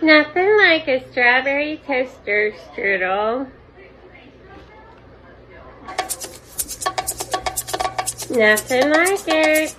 Nothing like a strawberry toaster strudel. Nothing like it.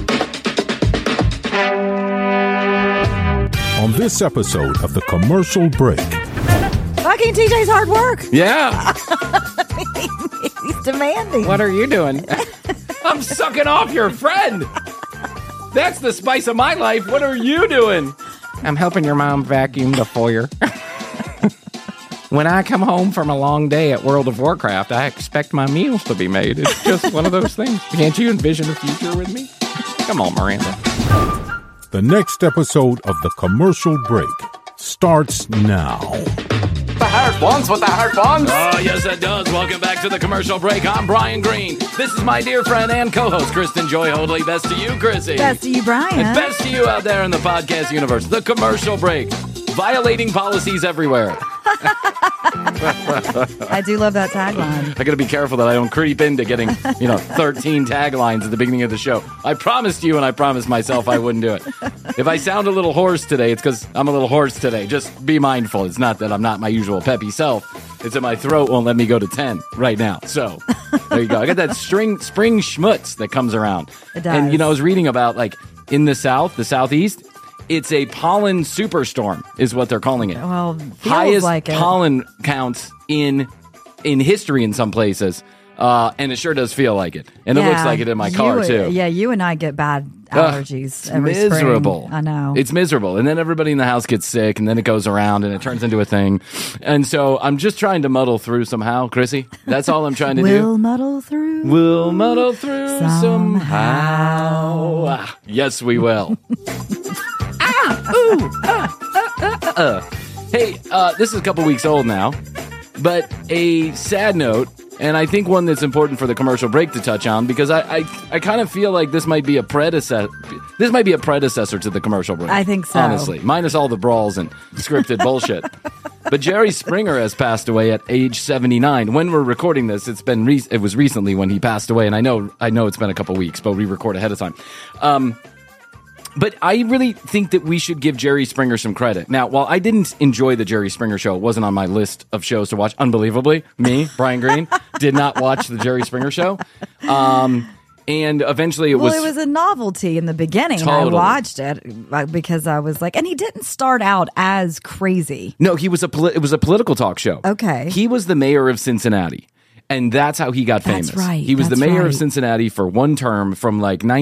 On this episode of The Commercial Break. Fucking TJ's hard work. Yeah. He's demanding. What are you doing? I'm sucking off your friend. That's the spice of my life. What are you doing? I'm helping your mom vacuum the foyer. When I come home from a long day at World of Warcraft, I expect my meals to be made. It's just one of those things. Can't you envision a future with me? Come on, Miranda. The next episode of The Commercial Break starts now. The hard ones with the hard ones. Oh, yes, it does. Welcome back to The Commercial Break. I'm Brian Green. This is my dear friend and co-host, Kristen Joy Hoadley. Best to you, Chrissy. Best to you, Brian. And best to you out there in the podcast universe. The Commercial Break. Violating policies everywhere. I do love that tagline. I gotta be careful that I don't creep into getting, 13 taglines at the beginning of the show. I promised you and I promised myself I wouldn't do it. If I sound a little hoarse today, it's because I'm a little hoarse today. Just be mindful. It's not that I'm not my usual peppy self. It's that my throat won't let me go to 10 right now. So, there you go. I got that spring schmutz that comes around. It does. And, I was reading about, in the South, the Southeast, it's a pollen superstorm, is what they're calling it. Well, feels highest like it. pollen counts in history in some places, and it sure does feel like it. And it looks like it in my car too. Yeah, you and I get bad allergies every miserable. spring. I know. It's miserable. And then everybody in the house gets sick, and then it goes around, and it turns into a thing. And so I'm just trying to muddle through somehow, Chrissy. That's all I'm trying to do. We'll muddle through. We'll muddle through somehow. Yes, we will. Hey, this is a couple weeks old now, but a sad note, and I think one that's important for the commercial break to touch on, because I kind of feel like this might be a predecessor. This might be a predecessor to the commercial break. I think so. Honestly, minus all the brawls and scripted bullshit. But Jerry Springer has passed away at age 79. When we're recording this, it was recently when he passed away, and I know it's been a couple weeks, but we record ahead of time. But I really think that we should give Jerry Springer some credit. Now, while I didn't enjoy the Jerry Springer show, it wasn't on my list of shows to watch. Unbelievably, me, Brian Green, did not watch the Jerry Springer show. And eventually it was a novelty in the beginning. Totally. I watched it because I was like, and he didn't start out as crazy. No, it was a political talk show. Okay. He was the mayor of Cincinnati. And that's how he got famous. That's right. He was the mayor right. of Cincinnati for one term from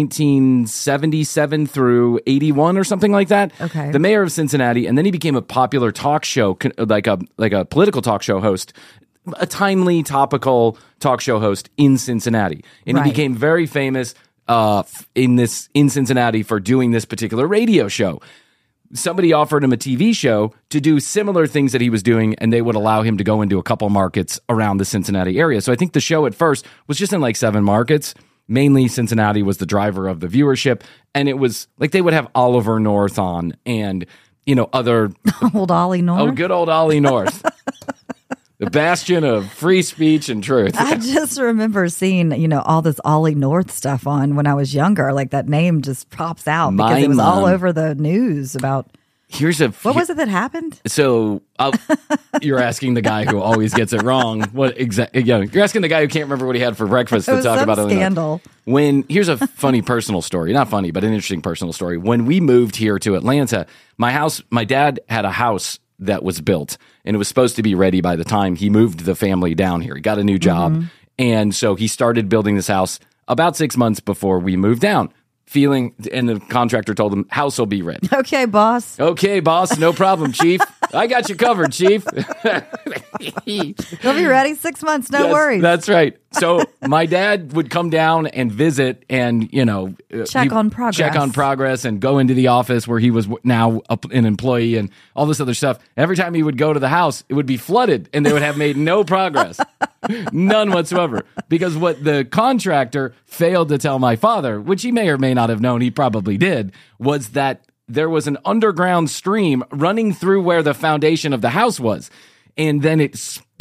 1977 through 81 or something like that. Okay. The mayor of Cincinnati, and then he became a popular talk show, like a political talk show host, a timely, topical talk show host in Cincinnati. And Right. he became very famous in Cincinnati for doing this particular radio show. Somebody offered him a TV show to do similar things that he was doing, and they would allow him to go into a couple markets around the Cincinnati area. So I think the show at first was just in 7 markets. Mainly Cincinnati was the driver of the viewership, and it was they would have Oliver North on and, other... Old Ollie North. Oh, good old Ollie North. The bastion of free speech and truth. I just remember seeing, all this Ollie North stuff on when I was younger. Like that name just pops out because it was all over the news about. What was it that happened? So you're asking the guy who always gets it wrong. What exactly? You're asking the guy who can't remember what he had for breakfast to talk about it. Scandal. Here's a funny personal story. Not funny, but an interesting personal story. When we moved here to Atlanta, my dad had a house that was built, and it was supposed to be ready by the time he moved the family down here. He got a new job, and so he started building this house about 6 months before we moved down. And the contractor told him, house will be ready. Okay, boss. Okay, boss, no problem, chief. I got you covered, chief. They'll be ready 6 months, no worries. That's right. So my dad would come down and visit and, check on progress and go into the office where he was now an employee and all this other stuff. Every time he would go to the house, it would be flooded and they would have made no progress. None whatsoever. Because what the contractor failed to tell my father, which he may or may not have known, he probably did, was that there was an underground stream running through where the foundation of the house was. And then it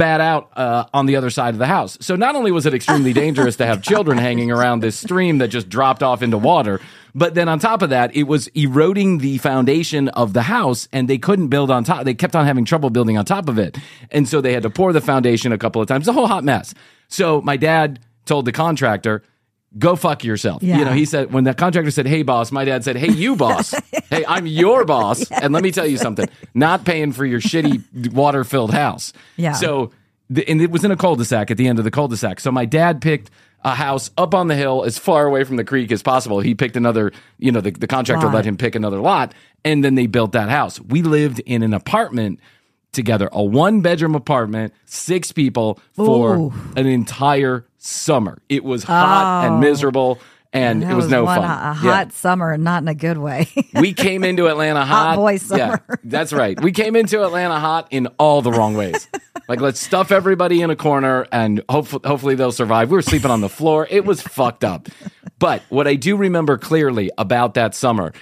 spat out on the other side of the house. So not only was it extremely dangerous to have children hanging around this stream that just dropped off into water, but then on top of that, it was eroding the foundation of the house, and they couldn't build on top. They kept on having trouble building on top of it. And so they had to pour the foundation a couple of times. A whole hot mess. So my dad told the contractor, go fuck yourself. Yeah. You know, he said, when the contractor said, hey, boss, my dad said, hey, you boss. Hey, I'm your boss. Yes. And let me tell you something, not paying for your shitty water-filled house. Yeah. So, and it was in a cul-de-sac at the end of the cul-de-sac. So my dad picked a house up on the hill as far away from the creek as possible. He picked another, you know, the contractor let him pick another lot, and then they built that house. We lived in an apartment together, a 1-bedroom apartment, 6 people for an entire summer. It was hot and miserable, and it was no fun. A hot summer, not in a good way. We came into Atlanta hot. Hot boy summer. Yeah, that's right. We came into Atlanta hot in all the wrong ways. Like, let's stuff everybody in a corner, and hopefully they'll survive. We were sleeping on the floor. It was fucked up. But what I do remember clearly about that summer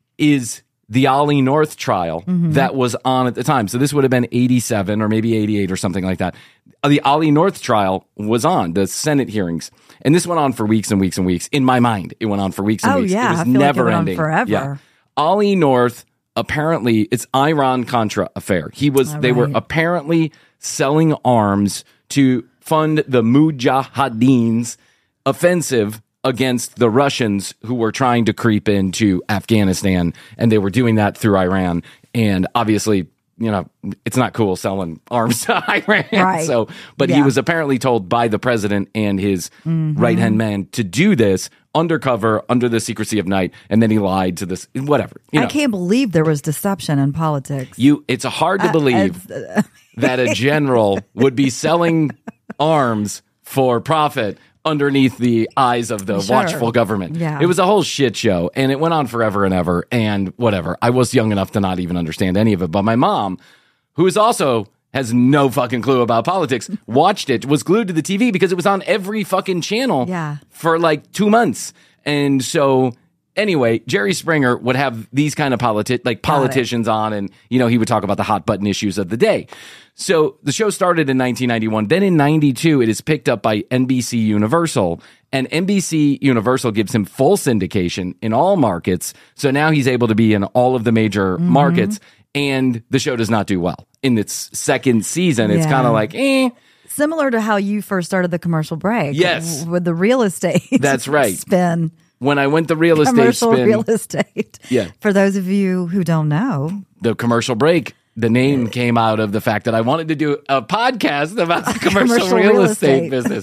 is the Ollie North trial that was on at the time. So this would have been 87 or maybe 88 or something like that. The Ollie North trial was on, the Senate hearings. And this went on for weeks and weeks and weeks. In my mind, it went on for weeks and weeks. Yeah, it was I feel never like it went ending. On forever. Yeah. Ollie North, apparently, it's Iran-Contra affair. They were apparently selling arms to fund the Mujahideen's offensive against the Russians who were trying to creep into Afghanistan, and they were doing that through Iran. And obviously, you know, it's not cool selling arms to Iran. Right. So, but he was apparently told by the president and his right-hand man to do this undercover, under the secrecy of night, and then he lied to this, whatever. You know. I can't believe there was deception in politics. It's hard to believe that a general would be selling arms for profit underneath the eyes of the watchful government. Yeah. It was a whole shit show, and it went on forever and ever, and whatever. I was young enough to not even understand any of it, but my mom, who is also has no fucking clue about politics, watched it, was glued to the TV because it was on every fucking channel for like 2 months. And so anyway, Jerry Springer would have these kind of politicians on, and, you know, he would talk about the hot button issues of the day. So the show started in 1991. Then in 92, it is picked up by NBC Universal, and NBC Universal gives him full syndication in all markets. So now he's able to be in all of the major markets, and the show does not do well. In its second season, it's kind of like, Similar to how you first started the commercial break. Yes. With the real estate. That's right. Spin. When I went the real estate Commercial spin. real estate. Yeah. For those of you who don't know. The commercial break. The name came out of the fact that I wanted to do a podcast about the commercial real estate business.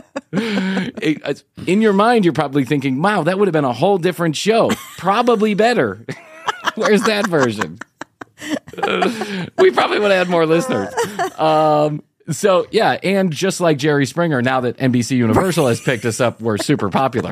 In your mind, you're probably thinking, wow, that would have been a whole different show. Probably better. Where's that version? We probably would have had more listeners. So, yeah, and just like Jerry Springer, now that NBC Universal has picked us up, we're super popular.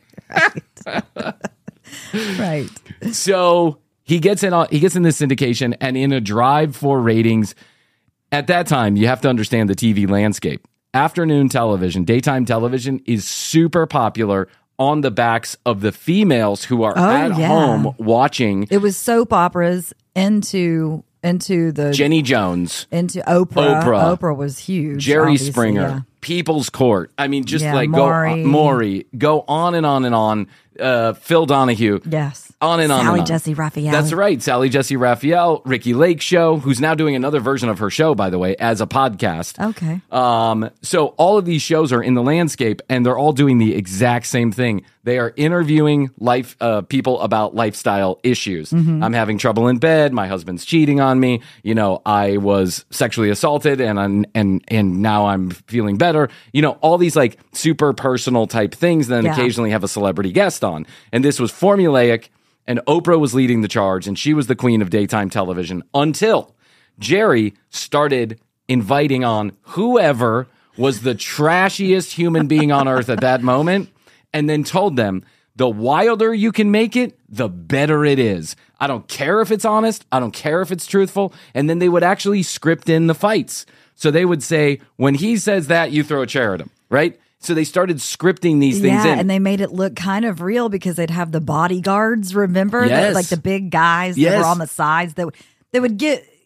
Right. So he gets in this syndication, and in a drive for ratings, at that time, you have to understand the TV landscape. Afternoon television, daytime television is super popular on the backs of the females who are at home watching. It was soap operas into the Jenny Jones, into Oprah. Oprah was huge. Jerry Springer, People's Court. I mean, just Maury, go on and on and on. Phil Donahue. Yes. On and on Sally and on. Jessy Raphael. That's right. Sally Jessy Raphael, Ricky Lake Show, who's now doing another version of her show, by the way, as a podcast. Okay. So all of these shows are in the landscape, and they're all doing the exact same thing. They are interviewing people about lifestyle issues. I'm having trouble in bed. My husband's cheating on me. You know, I was sexually assaulted, and now I'm feeling better. You know, all these like super personal type things. Then occasionally have a celebrity guest on, and this was formulaic. And Oprah was leading the charge, and she was the queen of daytime television until Jerry started inviting on whoever was the trashiest human being on earth at that moment, and then told them, the wilder you can make it, the better it is. I don't care if it's honest. I don't care if it's truthful. And then they would actually script in the fights. So they would say, when he says that, you throw a chair at him, right? So they started scripting these things in. And they made it look kind of real because they'd have the bodyguards, remember? Yes. Like the big guys that were on the sides. They would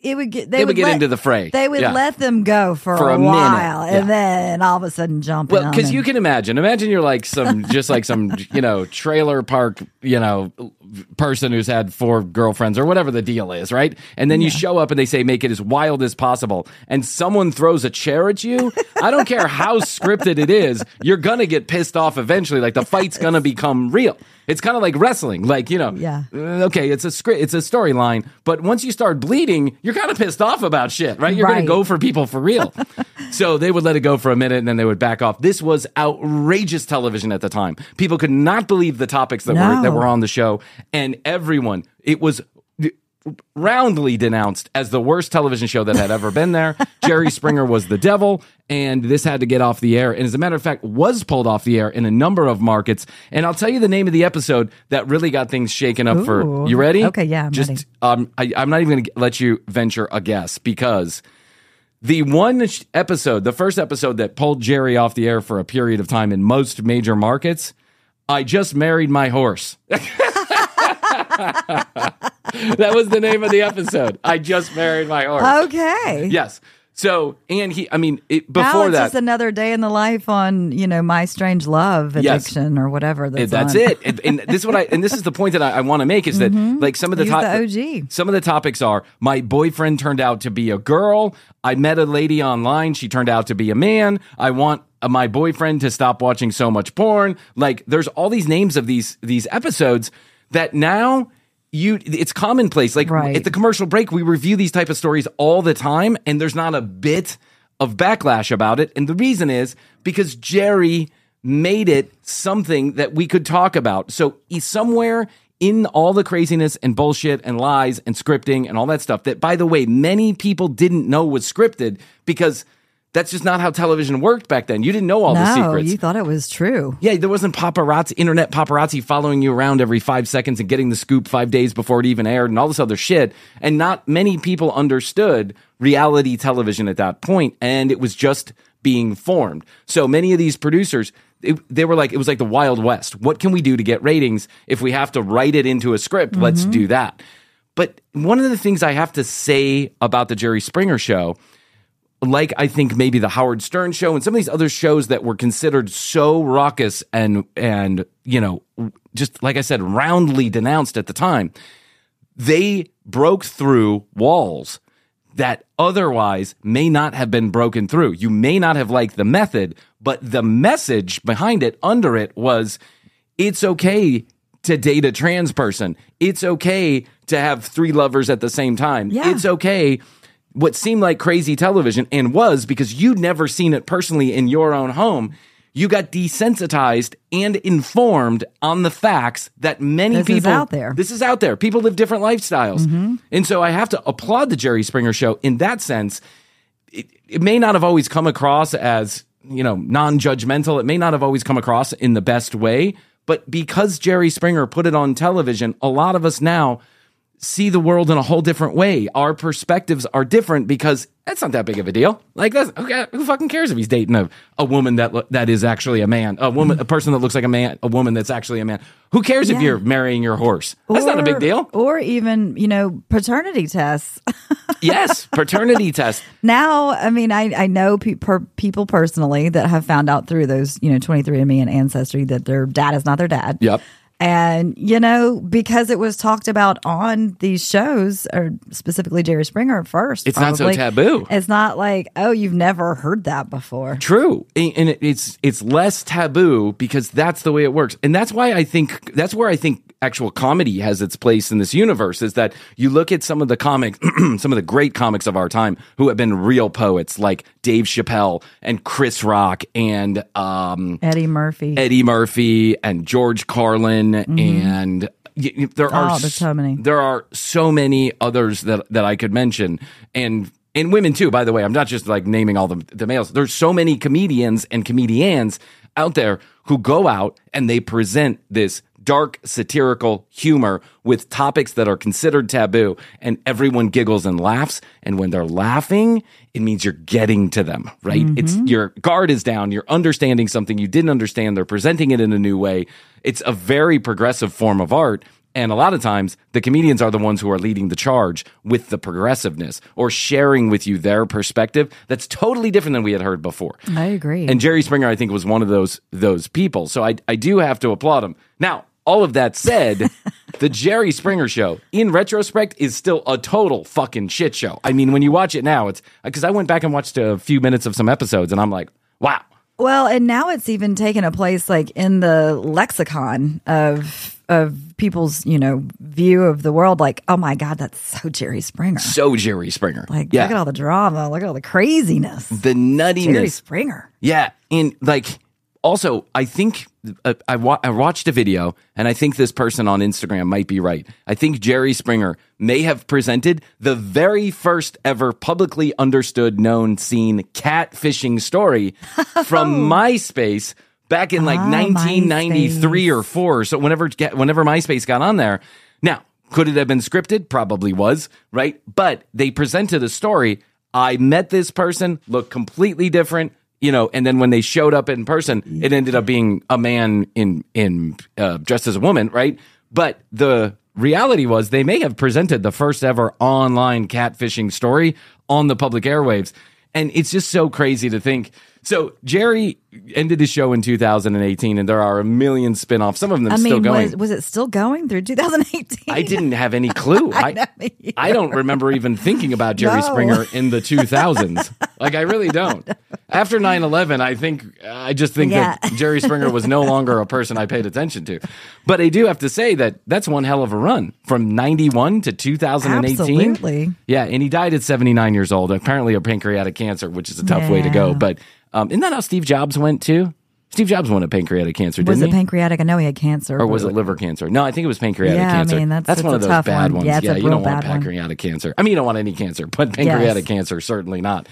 it would get they would get into the fray. They would let them go for a while, and then all of a sudden jump. Well, because you can imagine you're like some trailer park person who's had 4 girlfriends or whatever the deal is, right? And then you show up and they say make it as wild as possible, and someone throws a chair at you. I don't care how scripted it is, you're gonna get pissed off eventually. Like the fight's gonna become real. It's kind of like wrestling, okay, it's a storyline, but once you start bleeding, you're kind of pissed off about shit, right? You're going to go for people for real. So they would let it go for a minute, and then they would back off. This was outrageous television at the time. People could not believe the topics that were on the show, and everyone, it was roundly denounced as the worst television show that had ever been there. Jerry Springer was the devil, and this had to get off the air. And as a matter of fact, was pulled off the air in a number of markets. And I'll tell you the name of the episode that really got things shaken up. For you ready? Okay, yeah, I'm ready. I'm not even going to let you venture a guess, because the first episode that pulled Jerry off the air for a period of time in most major markets, I Just Married My Horse. That was the name of the episode. I Just Married My Horse. Okay. Yes. So, and before it's that, just another day in the life on, My Strange Love addiction or whatever. That's it. And this is the point that I want to make is that like some of the OG. Some of the topics are my boyfriend turned out to be a girl. I met a lady online. She turned out to be a man. I want my boyfriend to stop watching so much porn. Like there's all these names of these episodes that now it's commonplace. Like at the commercial break, we review these type of stories all the time, and there's not a bit of backlash about it. And the reason is because Jerry made it something that we could talk about. So he's somewhere in all the craziness and bullshit and lies and scripting and all that stuff that, by the way, many people didn't know was scripted, because that's just not how television worked back then. You didn't know all the secrets. No, you thought it was true. Yeah, there wasn't internet paparazzi following you around every 5 seconds and getting the scoop 5 days before it even aired and all this other shit. And not many people understood reality television at that point, and it was just being formed. So many of these producers, they were like, it was like the Wild West. What can we do to get ratings? If we have to write it into a script, let's do that. But one of the things I have to say about the Jerry Springer show, like I think maybe the Howard Stern show and some of these other shows that were considered so raucous and just like I said, roundly denounced at the time, they broke through walls that otherwise may not have been broken through. You may not have liked the method, but the message behind it, under it, was it's okay to date a trans person. It's okay to have 3 lovers at the same time. Yeah. It's okay. What seemed like crazy television, and was, because you'd never seen it personally in your own home, you got desensitized and informed on the facts that many people... This is out there. People live different lifestyles. And so I have to applaud the Jerry Springer show in that sense. It may not have always come across as, non-judgmental. It may not have always come across in the best way. But because Jerry Springer put it on television, a lot of us now see the world in a whole different way. Our perspectives are different because that's not that big of a deal. Like, that's okay. Who fucking cares if he's dating a woman that is actually a man, a person that looks like a man, a woman that's actually a man? Who cares if you're marrying your horse? That's not a big deal. Or even, paternity tests. Yes, paternity tests. Now, I mean, I know people personally that have found out through those, 23andMe and Ancestry that their dad is not their dad. Yep. And, because it was talked about on these shows, or specifically Jerry Springer first. It's not so taboo. It's not like, oh, you've never heard that before. True. And it's less taboo because that's the way it works. And that's why that's where I think actual comedy has its place in this universe, is that you look at some of the comics, some of the great comics of our time who have been real poets, like Dave Chappelle and Chris Rock and Eddie Murphy and George Carlin. And there are so many. There are so many others that I could mention, and women too. By the way, I'm not just like naming all the males. There's so many comedians and comedians out there who go out and they present this dark satirical humor with topics that are considered taboo, and everyone giggles and laughs. And when they're laughing, it means you're getting to them, right? It's your guard is down. You're understanding something you didn't understand. They're presenting it in a new way. It's a very progressive form of art. And a lot of times, the comedians are the ones who are leading the charge with the progressiveness or sharing with you their perspective that's totally different than we had heard before. I agree. And Jerry Springer, I think, was one of those people. So I do have to applaud him. Now, all of that said, the Jerry Springer Show, in retrospect, is still a total fucking shit show. I mean, when you watch it now, it's because I went back and watched a few minutes of some episodes, and I'm like, wow. Well, and now it's even taken a place like in the lexicon of people's, view of the world. Like, oh my God, that's so Jerry Springer. So Jerry Springer. Like, look at all the drama. Look at all the craziness. The nuttiness. Jerry Springer. Yeah. And like, also, I think I watched a video, and I think this person on Instagram might be right. I think Jerry Springer may have presented the very first ever publicly understood, known, seen catfishing story from MySpace back in like 1993 MySpace. or 4. So whenever MySpace got on there. Now, could it have been scripted? Probably was, right? But they presented a story. I met this person, looked completely different. And then when they showed up in person, it ended up being a man in dressed as a woman, right? But the reality was they may have presented the first ever online catfishing story on the public airwaves. And it's just so crazy to think. So Jerry ended his show in 2018, and there are a million spinoffs. Some of them still going. Was it still going through 2018? I didn't have any clue. I don't remember even thinking about Jerry Springer in the 2000s. Like, I really don't. After 9/11, I just think that Jerry Springer was no longer a person I paid attention to. But I do have to say that that's one hell of a run from 91 to 2018. Absolutely. Yeah, and he died at 79 years old, apparently of pancreatic cancer, which is a tough way to go. But isn't that how Steve Jobs went too? Steve Jobs won a pancreatic cancer, didn't he? Was it pancreatic? I know he had cancer. Or was it liver cancer? No, I think it was pancreatic cancer. I mean, that's one of those bad ones. Yeah, you don't want pancreatic cancer. I mean, you don't want any cancer, but pancreatic cancer, certainly not.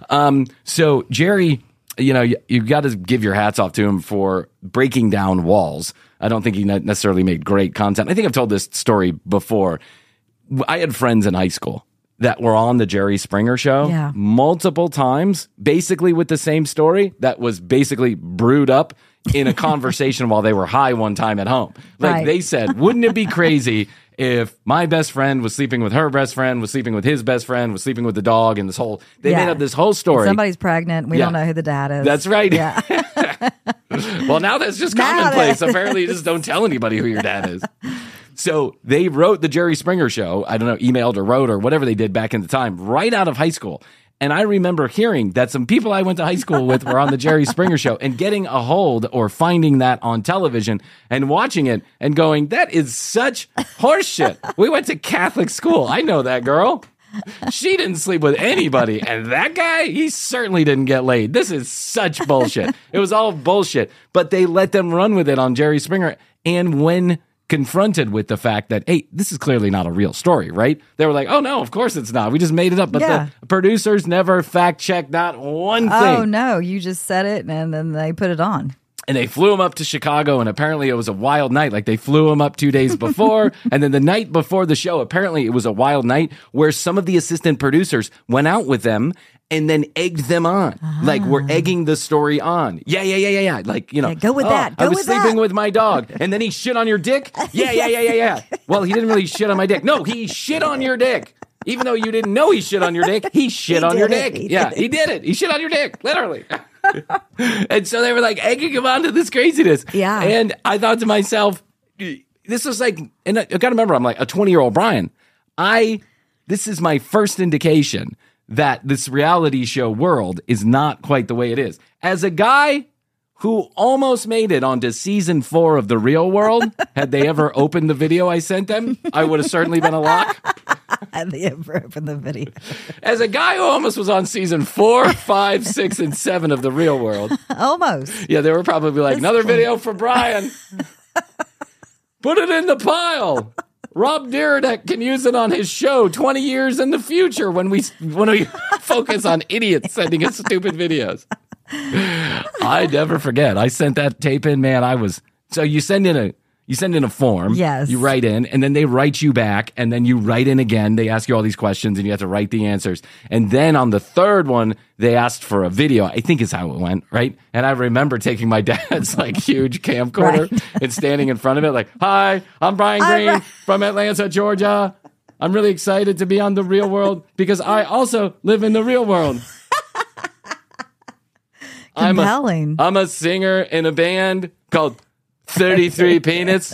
So Jerry, you've got to give your hats off to him for breaking down walls. I don't think he necessarily made great content. I think I've told this story before. I had friends in high school that were on the Jerry Springer Show multiple times, basically with the same story that was basically brewed up in a conversation while they were high one time at home. Like they said, wouldn't it be crazy if my best friend was sleeping with her best friend, was sleeping with his best friend, was sleeping with the dog, and they made up this whole story. Somebody's pregnant. We don't know who the dad is. That's right. Yeah. Well, now that's just commonplace. Apparently, you just don't tell anybody who your dad is. So they wrote the Jerry Springer Show, I don't know, emailed or wrote or whatever they did back in the time, right out of high school. And I remember hearing that some people I went to high school with were on the Jerry Springer Show and getting a hold or finding that on television and watching it and going, that is such horseshit. We went to Catholic school. I know that girl. She didn't sleep with anybody. And that guy, he certainly didn't get laid. This is such bullshit. It was all bullshit. But they let them run with it on Jerry Springer. And when confronted with the fact that, hey, this is clearly not a real story, right? They were like, oh, no, of course it's not. We just made it up. But the producers never fact-checked not one thing. Oh, no, you just said it, and then they put it on. And they flew him up to Chicago, and apparently it was a wild night. Like, they flew him up 2 days before, and then the night before the show, apparently it was a wild night where some of the assistant producers went out with them and then egged them on. Like, we're egging the story on. Yeah. Like, go with that. Go I was with sleeping that. with my dog, and then he shit on your dick? Yeah. Well, he didn't really shit on my dick. No, he shit on your dick. Even though you didn't know he shit on your dick, he shit on your dick. He did it. He shit on your dick, literally. And so they were like egging him on to this craziness. Yeah. And I thought to myself, this was like, and I got to remember, I'm like a 20-year-old Brian. This is my first indication that this reality show world is not quite the way it is. As a guy who almost made it onto season 4 of The Real World, had they ever opened the video I sent them, I would have certainly been a lock. Had they ever opened the video? As a guy who almost was on season 4, 5, 6, and 7 of The Real World. Almost. Yeah, they were probably like, another video for Brian. Put it in the pile. Rob Dyrdek can use it on his show 20 years in the future when we focus on idiots sending us stupid videos. I never forget. I sent that tape in, man. So you send in You send in a form. Yes. You write in, and then they write you back, and then you write in again. They ask you all these questions, and you have to write the answers. And then on the third one, they asked for a video, I think is how it went, right? And I remember taking my dad's like huge camcorder and standing in front of it like, hi, I'm Brian Green from Atlanta, Georgia. I'm really excited to be on The Real World because I also live in the real world. Compelling. I'm a singer in a band called 33 Peanuts.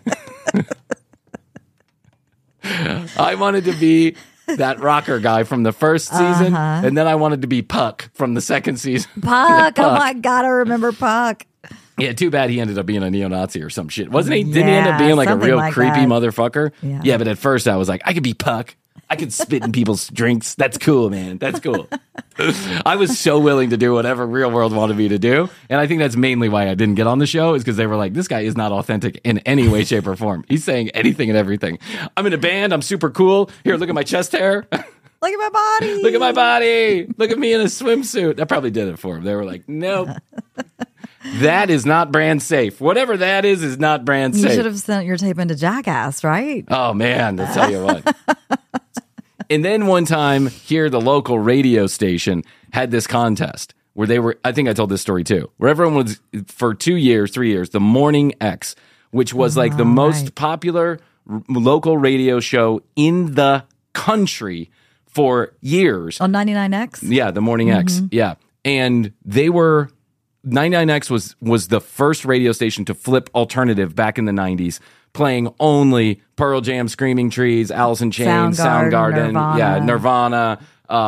I wanted to be that rocker guy from the first season, and then I wanted to be Puck from the second season. Puck. Oh my God, I remember Puck. Yeah, too bad he ended up being a neo-Nazi or some shit. Wasn't he? Didn't he end up being like a real creepy motherfucker? Yeah, but at first I was like, I could be Puck. I could spit in people's drinks. That's cool, man. That's cool. I was so willing to do whatever Real World wanted me to do. And I think that's mainly why I didn't get on the show is because they were like, this guy is not authentic in any way, shape, or form. He's saying anything and everything. I'm in a band. I'm super cool. Here, look at my chest hair. Look at my body. Look at my body. Look at me in a swimsuit. That probably did it for him. They were like, nope. That is not brand safe. Whatever that is not brand safe. You should have sent your tape into Jackass, right? Oh, man. I'll tell you what. And then one time here, the local radio station had this contest where they were, I think I told this story too, where everyone was for 3 years, the Morning X, which was like the most popular local radio show in the country for years. On 99X? Yeah, the Morning X. Yeah. And they were, 99X was the first radio station to flip alternative back in the 90s. Playing only Pearl Jam, Screaming Trees, Alice in Chains, Soundgarden, Nirvana,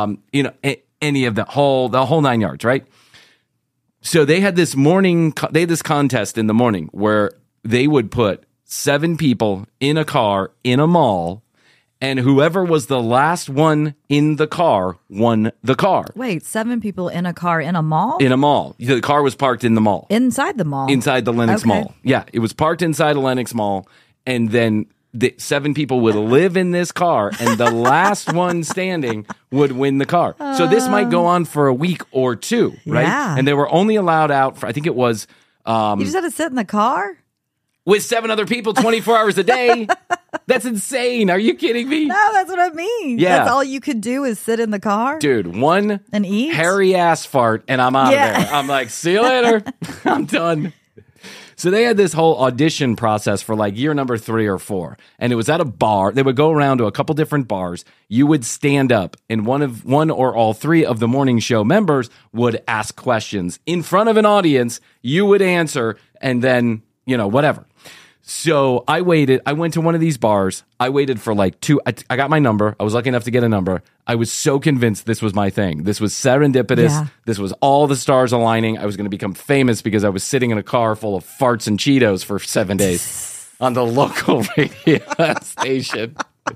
any of the whole 9 yards, right? So they had this contest in the morning where they would put 7 people in a car in a mall, and whoever was the last one in the car won the car. Wait, 7 people in a car in a mall? In a mall. The car was parked in the mall. Inside the mall? Inside the Lenox Mall. Yeah, it was parked inside a Lenox Mall, and then the 7 people would live in this car, and the last one standing would win the car. So this might go on for a week or 2, right? Yeah. And they were only allowed out for, I think it was... you just had to sit in the car? With 7 other people 24 hours a day. That's insane. Are you kidding me? No, that's what I mean. Yeah. That's all you could do is sit in the car? Dude, one and eat? hairy ass fart, and I'm out of there. I'm like, see you later. I'm done. So they had this whole audition process for like year number 3 or 4. And it was at a bar. They would go around to a couple different bars. You would stand up, and one or all 3 of the morning show members would ask questions in front of an audience. You would answer, and then, whatever. So I waited. I went to one of these bars. I waited for like 2. I got my number. I was lucky enough to get a number. I was so convinced this was my thing. This was serendipitous. Yeah. This was all the stars aligning. I was going to become famous because I was sitting in a car full of farts and Cheetos for 7 days on the local radio station.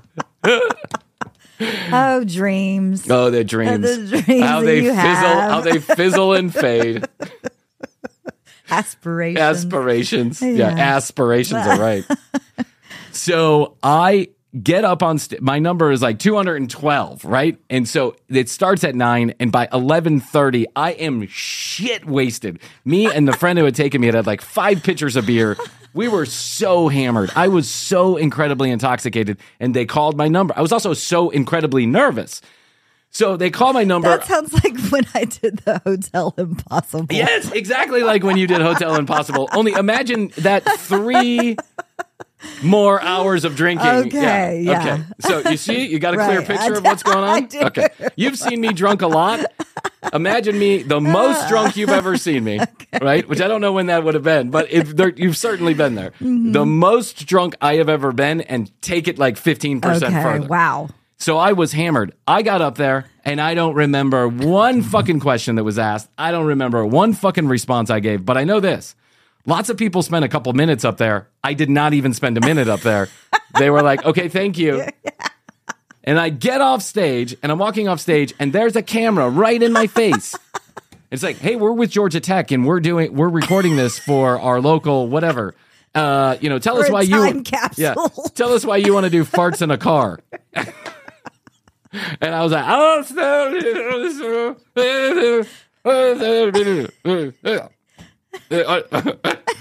Oh, dreams. Oh, the dreams. The dreams how they fizzle. How they fizzle and fade. Aspirations. Yeah, aspirations are right. So I get up on my number is like 212, right? And so it starts at 9, and by 11:30, I am shit wasted. Me and the friend who had taken me had like 5 pitchers of beer. We were so hammered. I was so incredibly intoxicated, and they called my number. I was also so incredibly nervous. So they call my number. That sounds like when I did the Hotel Impossible. Yes, exactly like when you did Hotel Impossible. Only imagine that 3 more hours of drinking. Okay. Okay. So you see, you got a clear picture of what's going on? Okay. You've seen me drunk a lot. Imagine me the most drunk you've ever seen me, right? Which I don't know when that would have been, but you've certainly been there. Mm-hmm. The most drunk I have ever been, and take it like 15% further. Wow. So I was hammered. I got up there, and I don't remember one fucking question that was asked. I don't remember one fucking response I gave. But I know this. Lots of people spent a couple minutes up there. I did not even spend a minute up there. They were like, okay, thank you. And I get off stage, and I'm walking off stage, and there's a camera right in my face. It's like, hey, we're with Georgia Tech, and we're recording this for our local whatever. Tell us why tell us why you want to do farts in a car. And I was like,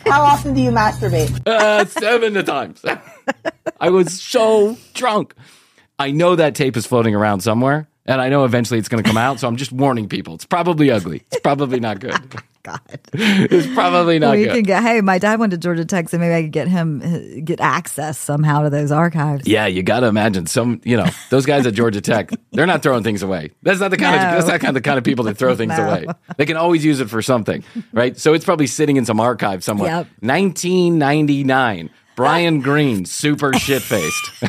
How often do you masturbate? 7 times. I was so drunk. I know that tape is floating around somewhere, and I know eventually it's going to come out, so I'm just warning people. It's probably ugly. It's probably not good. God. It's probably not good. Hey, my dad went to Georgia Tech, so maybe I could get access somehow to those archives. Yeah, you got to imagine those guys at Georgia Tech, they're not throwing things away. That's not the kind of people that throw things away. They can always use it for something, right? So it's probably sitting in some archive somewhere. Yep. 1999, Brian Green, super shit-faced.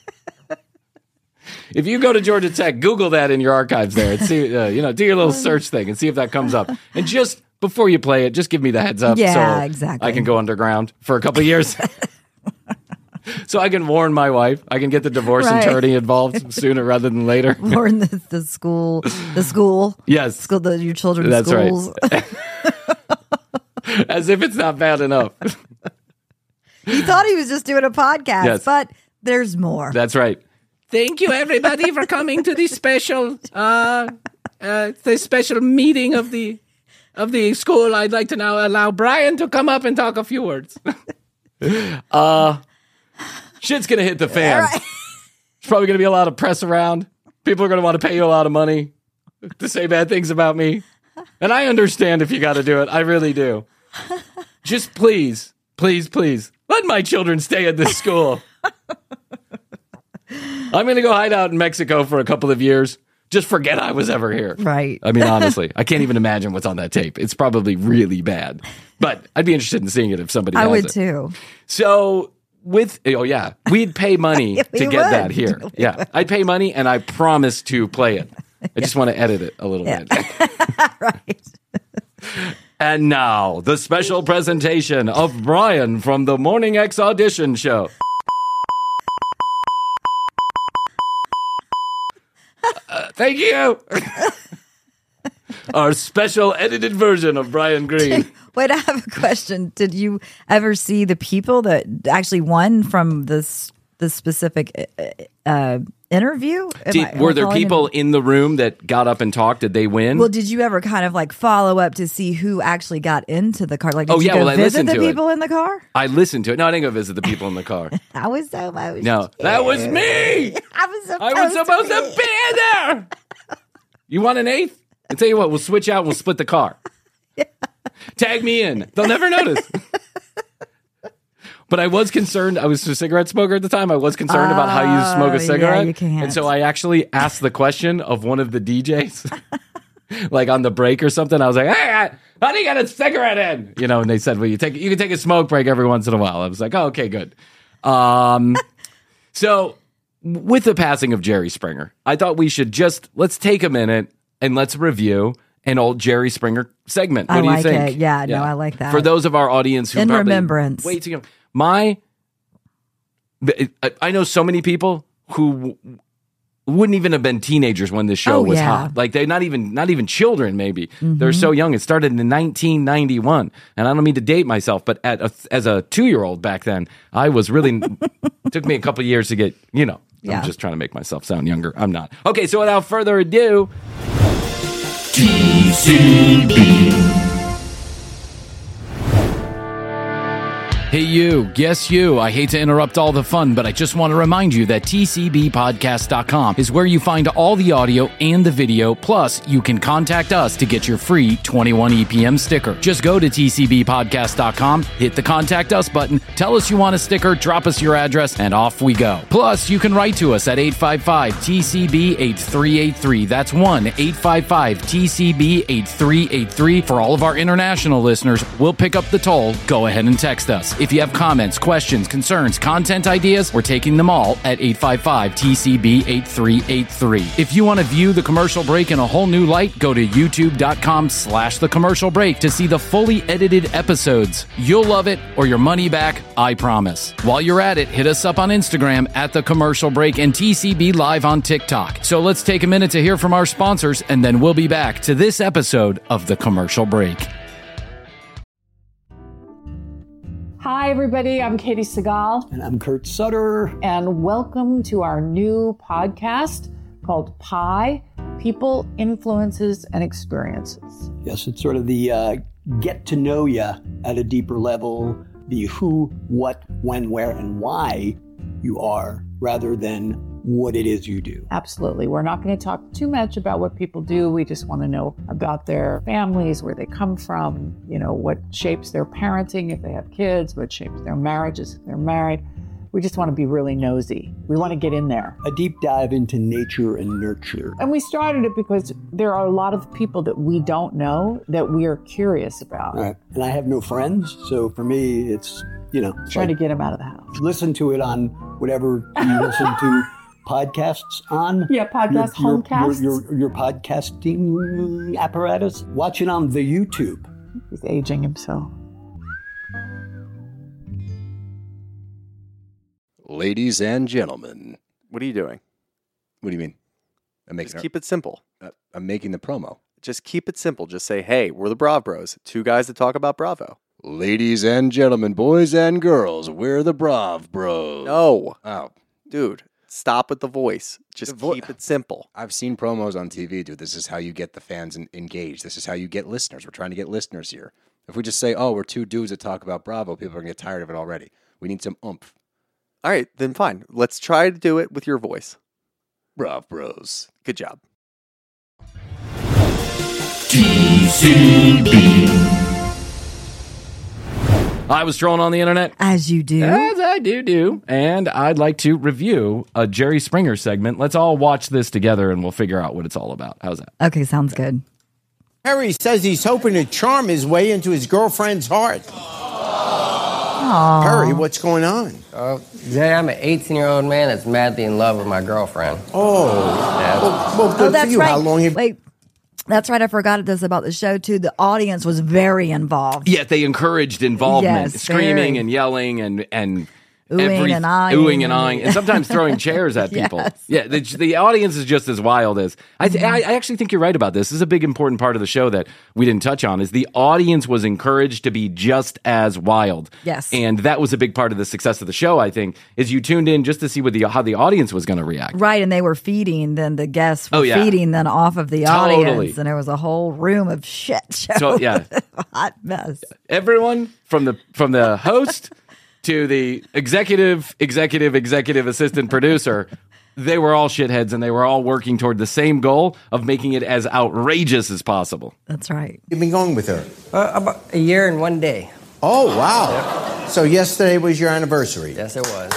If you go to Georgia Tech, Google that in your archives there and see, do your little search thing and see if that comes up. And just before you play it, just give me the heads up. Yeah, exactly. I can go underground for a couple of years. So I can warn my wife. I can get the divorce attorney involved sooner rather than later. Warn the school. Yes. Your children's That's schools. Right. As if it's not bad enough. He thought he was just doing a podcast, but there's more. That's right. Thank you, everybody, for coming to the special meeting of the school. I'd like to now allow Brian to come up and talk a few words. Shit's gonna hit the fan. Right. There's probably gonna be a lot of press around. People are gonna want to pay you a lot of money to say bad things about me, and I understand if you got to do it. I really do. Just please, let my children stay at this school. I'm going to go hide out in Mexico for a couple of years. Just forget I was ever here. Right. I mean, honestly, I can't even imagine what's on that tape. It's probably really bad. But I'd be interested in seeing it if somebody has it. I would too. So we'd pay money to get that here. Yeah. I'd pay money and I promise to play it. I just want to edit it a little bit. Right. And now, the special presentation of Brian from the Morning X Audition Show. Thank you. Our special edited version of Brian Green. Wait, I have a question. Did you ever see the people that actually won from this specific interview? Were there people in the room that got up and talked? Did they win? Well, did you ever kind of like follow up to see who actually got into the car? Like, did you go visit the people in the car? I listened to it. No, I didn't go visit the people in the car. I was so emotional. No, that was me. I was supposed to be there. You want an eighth? I'll tell you what, we'll switch out and we'll split the car. Yeah. Tag me in. They'll never notice. But I was concerned. I was a cigarette smoker at the time. I was concerned about how you smoke a cigarette. Yeah, you can't. And so I actually asked the question of one of the DJs, like on the break or something. I was like, "Hey, how do you get a cigarette in?" And they said, "Well, you can take a smoke break every once in a while." I was like, "Oh, okay, good." So with the passing of Jerry Springer, I thought we should let's take a minute and let's review an old Jerry Springer segment. What do you think? It. Yeah, no, I like that. For those of our audience who in probably remembrance. Way too young. I know so many people who wouldn't even have been teenagers when this show was hot. Like they're not even children. Maybe they're so young. It started in 1991, and I don't mean to date myself, but as a 2-year-old back then, I was really. Took me a couple of years to get. I'm just trying to make myself sound younger. I'm not. Okay, so without further ado, TCB. Hey you, yes you, I hate to interrupt all the fun, but I just want to remind you that tcbpodcast.com is where you find all the audio and the video, plus you can contact us to get your free 21 EPM sticker. Just go to tcbpodcast.com, hit the contact us button, tell us you want a sticker, drop us your address, and off we go. Plus, you can write to us at 855-TCB-8383. That's 1-855-TCB-8383. For all of our international listeners, we'll pick up the toll. Go ahead and text us. If you have comments, questions, concerns, content ideas, we're taking them all at 855-TCB-8383. If you want to view The Commercial Break in a whole new light, go to youtube.com/The Commercial Break to see the fully edited episodes. You'll love it or your money back, I promise. While you're at it, hit us up on Instagram at The Commercial Break and TCB Live on TikTok. So let's take a minute to hear from our sponsors, and then we'll be back to this episode of The Commercial Break. Hi, everybody. I'm Katie Segal. And I'm Kurt Sutter. And welcome to our new podcast called PIE, People, Influences, and Experiences. Yes, it's sort of the get to know you at a deeper level, the who, what, when, where, and why you are, rather than what it is you do. Absolutely. We're not going to talk too much about what people do. We just want to know about their families, where they come from, what shapes their parenting if they have kids, what shapes their marriages if they're married. We just want to be really nosy. We want to get in there. A deep dive into nature and nurture. And we started it because there are a lot of people that we don't know that we are curious about. Right. And I have no friends, so for me, it's, trying to get them out of the house. Listen to it on whatever you listen to podcasts on. Yeah, homecasts. Your podcasting apparatus. Watch it on the YouTube. He's aging himself. Ladies and gentlemen. What are you doing? What do you mean? Just keep it simple. I'm making the promo. Just keep it simple. Just say, hey, we're the Brav Bros. Two guys that talk about Bravo. Ladies and gentlemen, boys and girls, we're the Brav Bros. No. Oh. Dude, stop with the voice. Just keep it simple. I've seen promos on TV, dude. This is how you get the fans engaged. This is how you get listeners. We're trying to get listeners here. If we just say, oh, we're two dudes that talk about Bravo, people are going to get tired of it already. We need some oomph. All right, then fine. Let's try to do it with your voice. Brav Bros. Good job. TCB. I was trolling on the internet. As you do. As I do. And I'd like to review a Jerry Springer segment. Let's all watch this together and we'll figure out what it's all about. How's that? Okay, sounds good. Harry says he's hoping to charm his way into his girlfriend's heart. Aww. Harry, what's going on? Jay, I'm an 18-year-old man that's madly in love with my girlfriend. Oh. Yeah. Well, good that's for you. right. How long have... Wait, that's right. I forgot this about the show, too. The audience was very involved. Yeah, they encouraged involvement, Yes, screaming very. and yelling and Oohing and eyeing. oohing and eyeing, and sometimes throwing chairs at people. Yes. Yeah, the audience is just as wild as I actually think you're right about this. This is a big important part of the show that we didn't touch on. Is the audience was encouraged to be just as wild. Yes, and that was a big part of the success of the show. I think is you tuned in just to see how the audience was going to react. Right, and they were feeding. Then the guests were Oh, yeah. feeding then off of the Totally. audience, and there was a whole room of shit show. So, yeah. Hot mess. Everyone from the host to the executive assistant producer, they were all shitheads and they were all working toward the same goal of making it as outrageous as possible. That's right. You've been going with her? About a year and 1 day. Oh, wow. Yep. So yesterday was your anniversary? Yes, it was.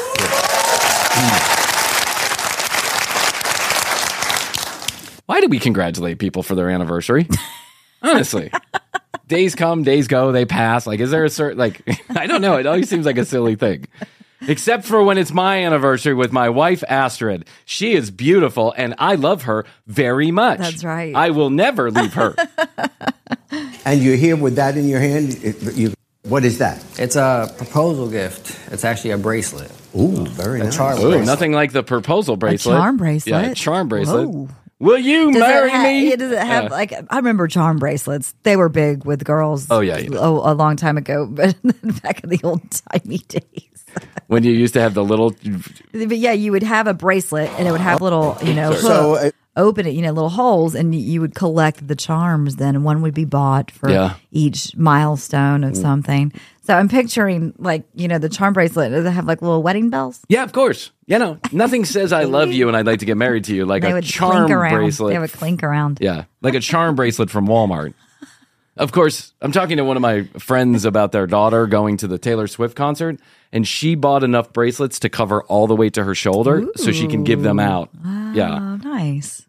Why do we congratulate people for their anniversary? Honestly. Days come, days go, they pass. Like, is there a certain, I don't know. It always seems like a silly thing. Except for when it's my anniversary with my wife, Astrid. She is beautiful, and I love her very much. That's right. I will never leave her. And you're here with that in your hand? What is that? It's a proposal gift. It's actually a bracelet. Ooh, very nice. Charm Ooh, bracelet. nothing like the proposal bracelet. A charm bracelet? Yeah, a charm bracelet. Whoa. Will you marry me? Does it have, I remember charm bracelets. They were big with girls. Oh, yeah. A long time ago, but back in the old timey days. When you used to have the little... But yeah, you would have a bracelet and it would have little, hook, So, open it, little holes, and you would collect the charms then, and one would be bought for each milestone of something. So I'm picturing, the charm bracelet, does it have little wedding bells? Yeah, of course. Nothing says I love you and I'd like to get married to you like They a would charm clink around. bracelet. They would clink around. Yeah, like a charm bracelet from Walmart. Of course, I'm talking to one of my friends about their daughter going to the Taylor Swift concert, and she bought enough bracelets to cover all the way to her shoulder so she can give them out. Oh, Yeah. Nice.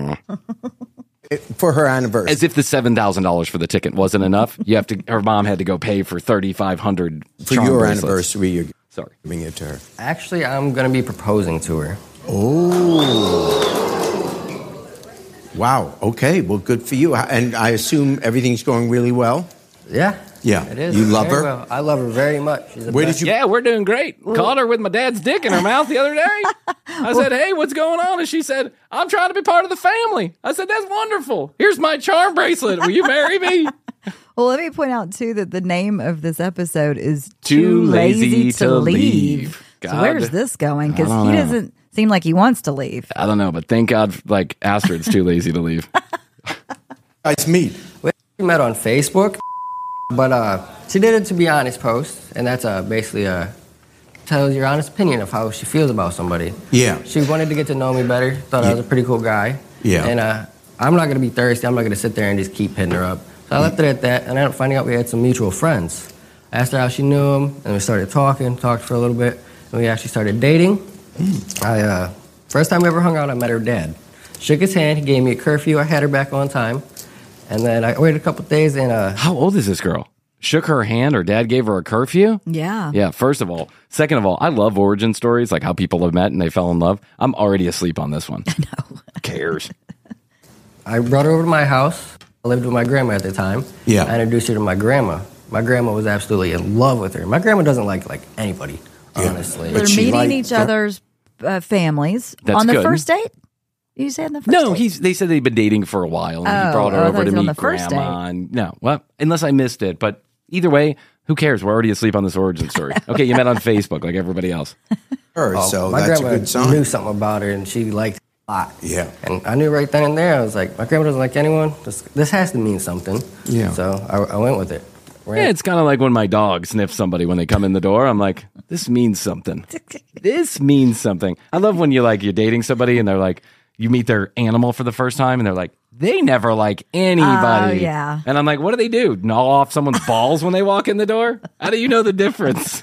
For her anniversary. As if the $7,000 for the ticket wasn't enough. Her mom had to go pay for $3,500 For charm your bracelets. anniversary, you're Sorry. giving it to her. Actually, I'm going to be proposing to her. Oh. Wow. Okay. Well, good for you. And I assume everything's going really well? Yeah. Yeah. It is. You love Very her? well. I love her very much. She's the best. Yeah, we're doing great. Caught her with my dad's dick in her mouth the other day. I said, hey, what's going on? And she said, I'm trying to be part of the family. I said, that's wonderful. Here's my charm bracelet. Will you marry me? Well, let me point out, too, that the name of this episode is Too Lazy to Leave. So God. where's this going? Because I don't he know. doesn't seem like he wants to leave. I don't know, but thank God, Astrid's too lazy to leave. Nice meet. We met on Facebook. But she did it to be honest post, and that's basically tells your honest opinion of how she feels about somebody. Yeah. She wanted to get to know me better, thought I was a pretty cool guy. Yeah. And I'm not going to be thirsty. I'm not going to sit there and just keep hitting her up. So I left it at that, and I ended up finding out we had some mutual friends. I asked her how she knew him, and we started talked for a little bit, and we actually started dating. First time we ever hung out, I met her dad. Shook his hand, he gave me a curfew, I had her back on time, and then I waited a couple days, and... How old is this girl? Shook her hand, her dad gave her a curfew? Yeah. Yeah, first of all. Second of all, I love origin stories, like how people have met and they fell in love. I'm already asleep on this one. I know. Who cares? I brought her over to my house. I lived with my grandma at the time. Yeah. I introduced her to my grandma. My grandma was absolutely in love with her. My grandma doesn't like anybody, honestly. They're meeting each other's families That's on the good. first date? You said on the first No, date? they said they'd been dating for a while, and he brought her over to on meet the first grandma. date. And, no, well, unless I missed it, but either way, who cares? We're already asleep on this origin story. Okay, you met on Facebook like everybody else. So my that's a grandma good sign. knew something about her, and she liked it a lot. Yeah. And I knew right then and there, I was like, my grandma doesn't like anyone. This has to mean something. Yeah. So I went with it. Yeah, it's kind of like when my dog sniffs somebody when they come in the door. I'm like, this means something. This means something. I love when you're dating somebody and they're like, you meet their animal for the first time and they're like, they never like anybody. Oh, yeah. And I'm like, what do? Gnaw off someone's balls when they walk in the door? How do you know the difference?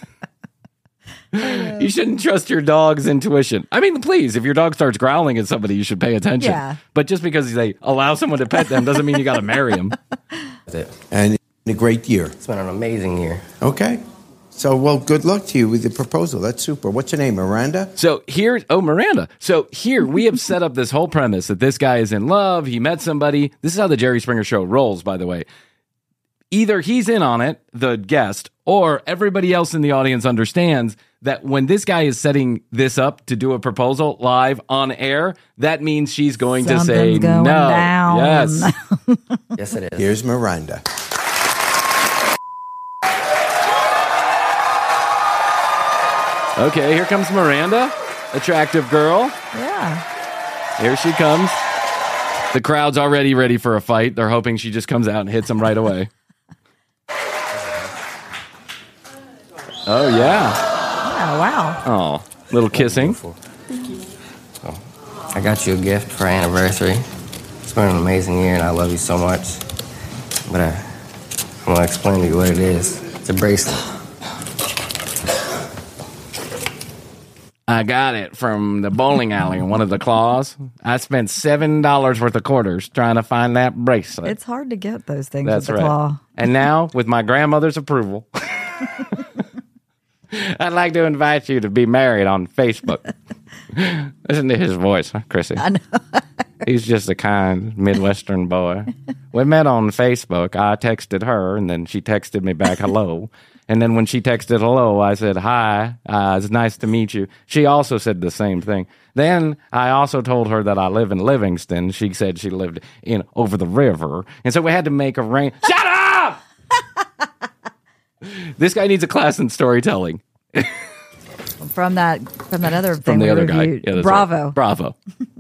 You shouldn't trust your dog's intuition. I mean, please, if your dog starts growling at somebody, you should pay attention. Yeah. But just because they allow someone to pet them doesn't mean you got to marry them. That's it. And a great year. It's been an amazing year. Okay. So, well, good luck to you with the proposal. That's super. What's your name, Miranda? Miranda. So here we have set up this whole premise that this guy is in love. He met somebody. This is how the Jerry Springer Show rolls, by the way. Either he's in on it, the guest, or everybody else in the audience understands that when this guy is setting this up to do a proposal live on air, that means she's going to say Something's going no. down. Yes. Yes, it is. Here's Miranda. Okay, here comes Miranda, attractive girl. Yeah. Here she comes. The crowd's already ready for a fight. They're hoping she just comes out and hits him right away. Oh, yeah. Oh, wow. Oh, little kissing. I got you a gift for our anniversary. It's been an amazing year, and I love you so much. But I'm going to explain to you what it is. It's a bracelet. I got it from the bowling alley in one of the claws. I spent $7 worth of quarters trying to find that bracelet. It's hard to get those things That's with the right. claw. And now, with my grandmother's approval, I'd like to invite you to be married on Facebook. Listen to his voice, huh, Chrissy? I know. He's just a kind Midwestern boy. We met on Facebook. I texted her, and then she texted me back, hello. And then when she texted hello, I said, hi, it's nice to meet you. She also said the same thing. Then I also told her that I live in Livingston. She said she lived over the river. And so we had to make a Shut up! This guy needs a class in storytelling. From that other thing From the we other guy. reviewed. Yeah, that's Bravo. right. Bravo.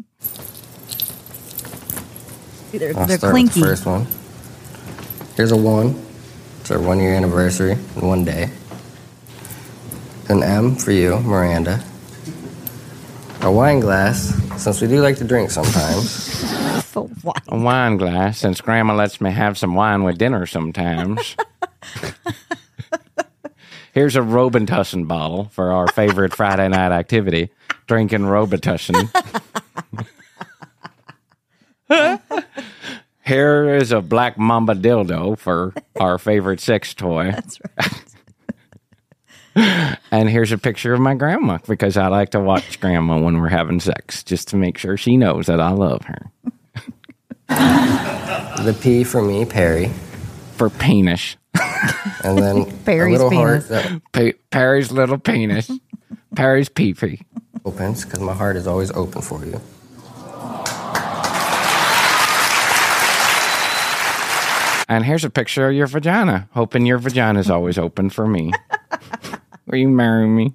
They're I'll start with clinky. the first one. Here's a 1. It's our 1-year anniversary in one day. An M for you, Miranda. A wine glass, since we do like to drink sometimes. A wine glass, since Grandma lets me have some wine with dinner sometimes. Here's a Robitussin bottle for our favorite Friday night activity, drinking Robitussin. Here is a Black Mamba dildo for our favorite sex toy. That's right. And here's a picture of my grandma, because I like to watch Grandma when we're having sex, just to make sure she knows that I love her. The P for me, Perry. For penis. And then Perry's a little penis. heart that Perry's little penis. Perry's pee-pee. opens, because my heart is always open for you. And here's a picture of your vagina, hoping your vagina's always open for me. Will you marry me?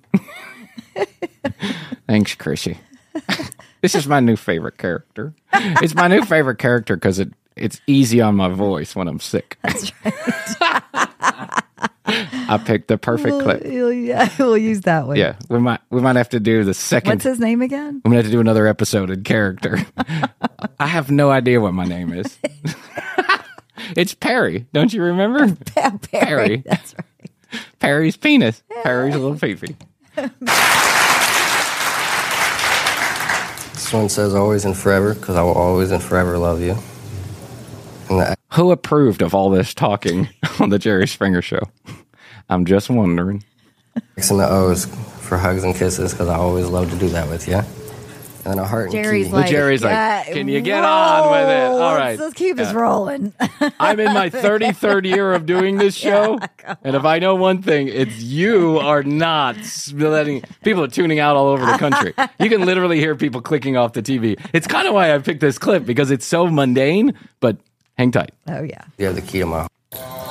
Thanks, Chrissy. This is my new favorite character. It's my new favorite character because it's easy on my voice when I'm sick. That's right. I picked the perfect clip. Yeah, we'll use that one. Yeah, we might have to do the second. What's his name again? I'm gonna have to do another episode in character. I have no idea what my name is. It's Perry. Don't you remember? Perry. That's right. Perry's penis. Yeah. Perry's little pee-pee. This one says always and forever, because I will always and forever love you. Who approved of all this talking on the Jerry Springer Show? I'm just wondering. X and the O's for hugs and kisses, because I always love to do that with you. And then a heart Jerry's and key. Jerry's like, can you get on with it? All right. Let's keep this rolling. I'm in my 33rd year of doing this show. And if I know one thing, it's you are not letting... People are tuning out all over the country. You can literally hear people clicking off the TV. It's kind of why I picked this clip, because it's so mundane, but hang tight. Oh, yeah. You have the key to my heart.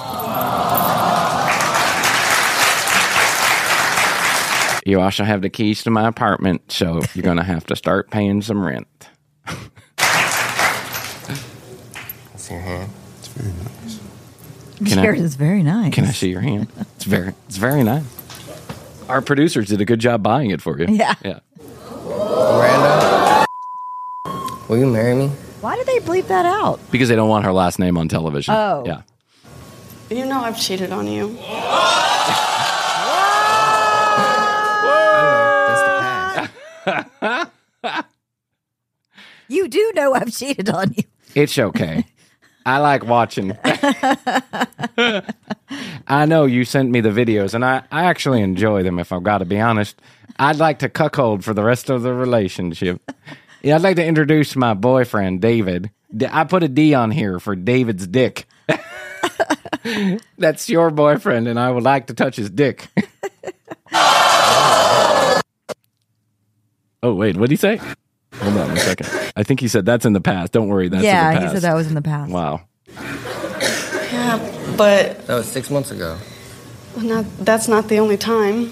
You also have the keys to my apartment, so you're going to have to start paying some rent. See your hand? It's very nice. Jared is very nice. Can I see your hand? It's very nice. Our producers did a good job buying it for you. Yeah. Miranda, will you marry me? Why did they bleep that out? Because they don't want her last name on television. Oh. Yeah. You know I've cheated on you. You do know I've cheated on you. It's okay. I like watching. I know you sent me the videos, and I actually enjoy them, if I've got to be honest. I'd like to cuckold for the rest of the relationship. Yeah, I'd like to introduce my boyfriend, David. I put a D on here for David's dick. That's your boyfriend, and I would like to touch his dick. Oh, wait, what did he say? Hold on a second. I think he said that's in the past. Don't worry, that's in the past. Yeah, he said that was in the past. Wow. Yeah, but... That was 6 months ago. That's not the only time.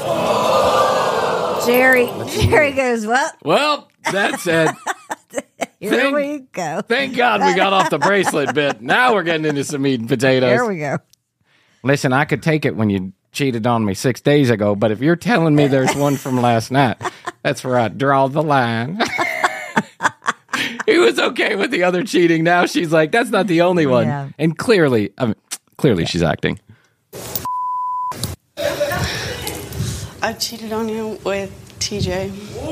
Jerry goes, what? Well, that's it. Here we go. Thank God we got off the bracelet bit. Now we're getting into some meat and potatoes. Here we go. Listen, I could take it when you cheated on me 6 days ago, but if you're telling me there's one from last night, that's where I draw the line. He was okay with the other cheating. Now she's like, that's not the only one. Yeah. And clearly she's acting. I cheated on you with TJ.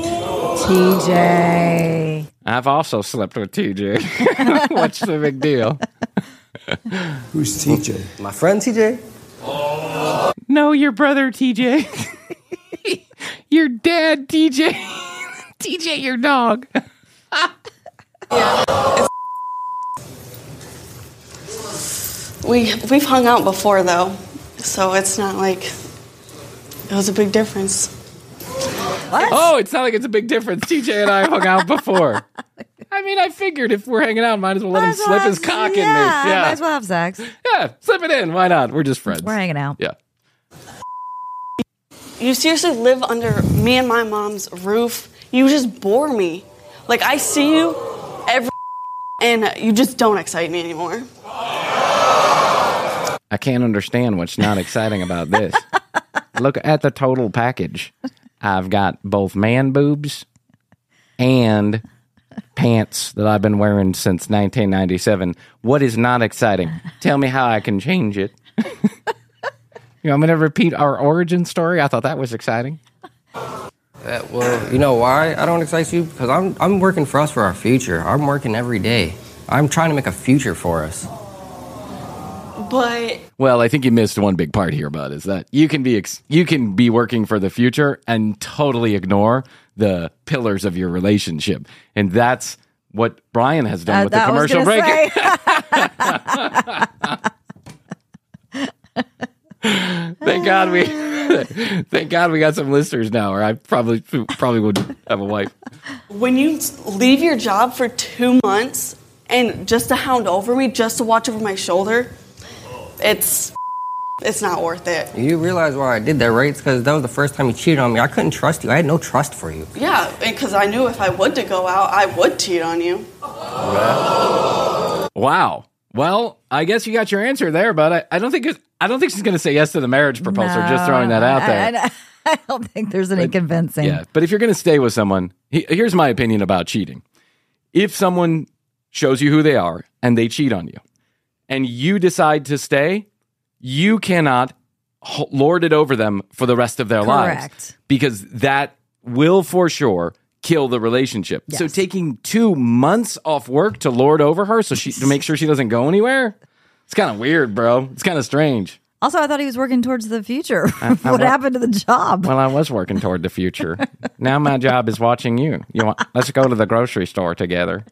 TJ. I've also slept with TJ. What's the big deal? Who's TJ? My friend TJ? No, your brother TJ. Your dad TJ. TJ, your dog. Yeah. We've hung out before, though, so it's not like it was a big difference. What? Oh, it's not like it's a big difference. TJ and I hung out before. I mean, I figured if we're hanging out, might as well let him slip his cock in me. Yeah, might as well have sex. Yeah, slip it in. Why not? We're just friends. We're hanging out. Yeah. You seriously live under me and my mom's roof. You just bore me. Like, I see you every and you just don't excite me anymore. I can't understand what's not exciting about this. Look at the total package. I've got both man boobs and pants that I've been wearing since 1997. What is not exciting? Tell me how I can change it. You want me to repeat our origin story? I thought that was exciting. Well, you know why I don't excite you? Because I'm working for us for our future. I'm working every day. I'm trying to make a future for us. But... Well, I think you missed one big part here, bud, is that you can be working for the future and totally ignore the pillars of your relationship. And that's what Brian has done with the commercial break. Thank God we got some listeners now, or I probably would have a wife. When you leave your job for 2 months and just to hound over me, just to watch over my shoulder, it's not worth it. You realize why I did that, right? It's because that was the first time you cheated on me. I couldn't trust you. I had no trust for you. Yeah, because I knew if I would to go out, I would cheat on you. Wow. Well, I guess you got your answer there, but I don't think she's going to say yes to the marriage proposal. Just throwing that out there. I don't think there's any convincing. Yeah, but if you're going to stay with someone, here's my opinion about cheating. If someone shows you who they are and they cheat on you, and you decide to stay, you cannot lord it over them for the rest of their lives, because that will for sure kill the relationship. Yes. So taking 2 months off work to lord over her to make sure she doesn't go anywhere, it's kind of weird, bro. It's kind of strange. Also, I thought he was working towards the future. What happened to the job? Well, I was working toward the future. Now my job is watching you. Let's go to the grocery store together.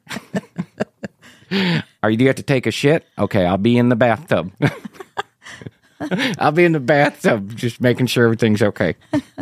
Do you have to take a shit? Okay, I'll be in the bathtub. I'll be in the bathtub, just making sure everything's okay.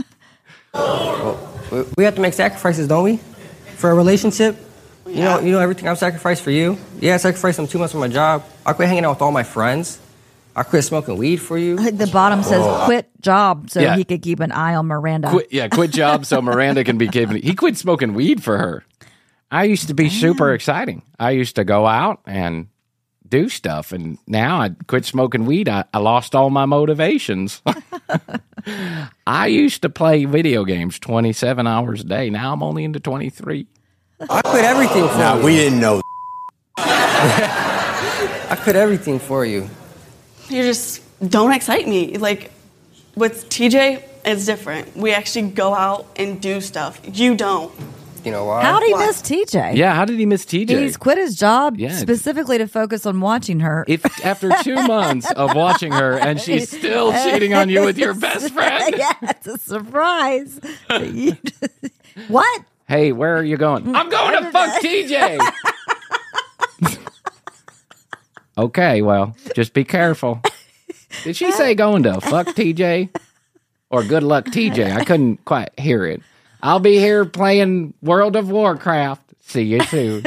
Well, we have to make sacrifices, don't we? For a relationship? Yeah. You know everything I've sacrificed for you? Yeah, I sacrificed 2 months from my job. I quit hanging out with all my friends. I quit smoking weed for you. I think the bottom says quit job so he could keep an eye on Miranda. Quit job so Miranda can be keeping. He quit smoking weed for her. I used to be super exciting. I used to go out and do stuff, and now I quit smoking weed. I lost all my motivations. I used to play video games 27 hours a day. Now I'm only into 23. I quit everything for you. No, we didn't know. I quit everything for you. You just don't excite me. Like, with TJ, it's different. We actually go out and do stuff. You don't. You know why? How did he miss TJ? Yeah, how did he miss TJ? He's quit his job specifically to focus on watching her. If after 2 months of watching her and she's still cheating on you with your best friend. Yeah, it's a surprise. What? Hey, where are you going? I'm going to fuck TJ. Okay, well, just be careful. Did she say going to fuck TJ? Or good luck TJ? I couldn't quite hear it. I'll be here playing World of Warcraft. See you soon.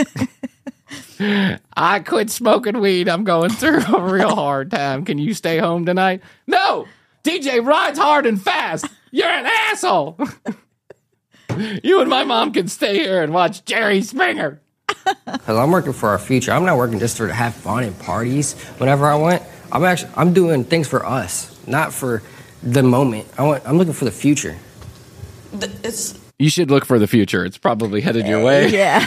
I quit smoking weed. I'm going through a real hard time. Can you stay home tonight? No! TJ rides hard and fast. You're an asshole. You and my mom can stay here and watch Jerry Springer. Because I'm working for our future. I'm not working just to have fun and parties whenever I want. I'm doing things for us, not for the moment. I'm looking for the future. You should look for the future. It's probably headed your way.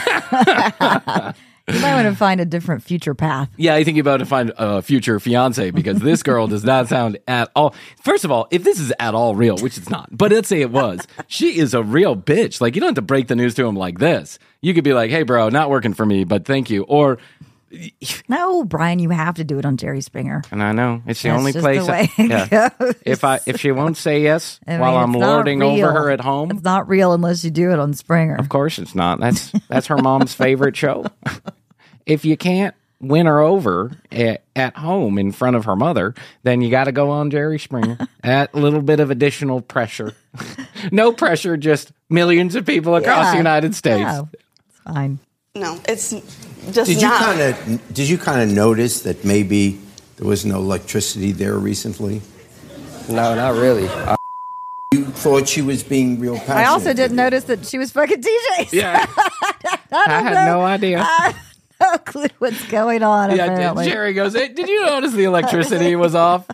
Yeah. You might want to find a different future path. Yeah, I think you're about to find a future fiance, because this girl does not sound at all. First of all, if this is at all real, which it's not, but let's say it was, she is a real bitch. Like, you don't have to break the news to him like this. You could be like, hey, bro, not working for me, but thank you. Or, no, Brian, you have to do it on Jerry Springer. And I know it's the only just place. The way it goes. If she won't say yes while I'm lording over her at home, it's not real unless you do it on Springer. Of course, it's not. That's her mom's favorite show. If you can't win her over at home in front of her mother, then you got to go on Jerry Springer. That little bit of additional pressure. No pressure, just millions of people across the United States. Yeah, it's fine. No, it's just not. Did you kind of notice that maybe there was no electricity there recently? No, not really. You thought she was being real passionate. I also didn't notice that she was fucking TJ. Yeah. I had no idea. No clue what's going on. Apparently. Jerry goes, hey, did you notice the electricity was off?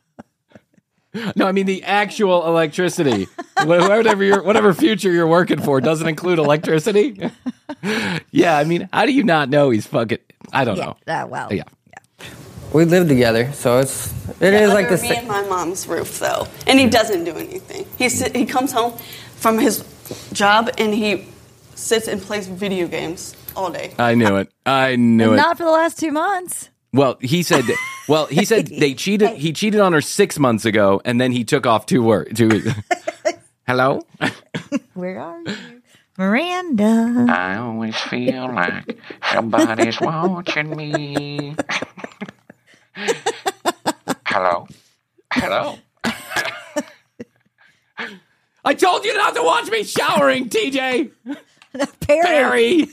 No, I mean the actual electricity. Whatever future you're working for doesn't include electricity. Yeah, I mean, how do you not know he's fucking? I don't know. Yeah. We live together, so it is like the me and my mom's roof though, and he doesn't do anything. He comes home from his job and he sits and plays video games all day. I knew it. Not for the last 2 months. Well, he said they cheated. He cheated on her 6 months ago, and then he took off 2 weeks. Hello? Where are you? Miranda. I always feel like somebody's watching me. Hello? I told you not to watch me showering, TJ. Perry.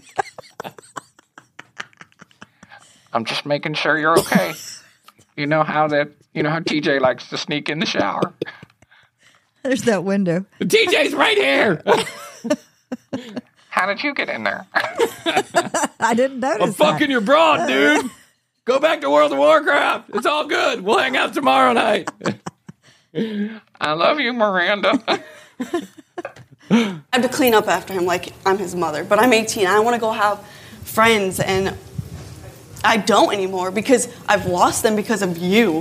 I'm just making sure you're okay. You know how TJ likes to sneak in the shower. There's that window. TJ's right here. How did you get in there? I didn't notice. I'm fucking your broad, dude. Go back to World of Warcraft. It's all good. We'll hang out tomorrow night. I love you, Miranda. I have to clean up after him like I'm his mother. But I'm 18. I want to go have friends, and I don't anymore because I've lost them because of you.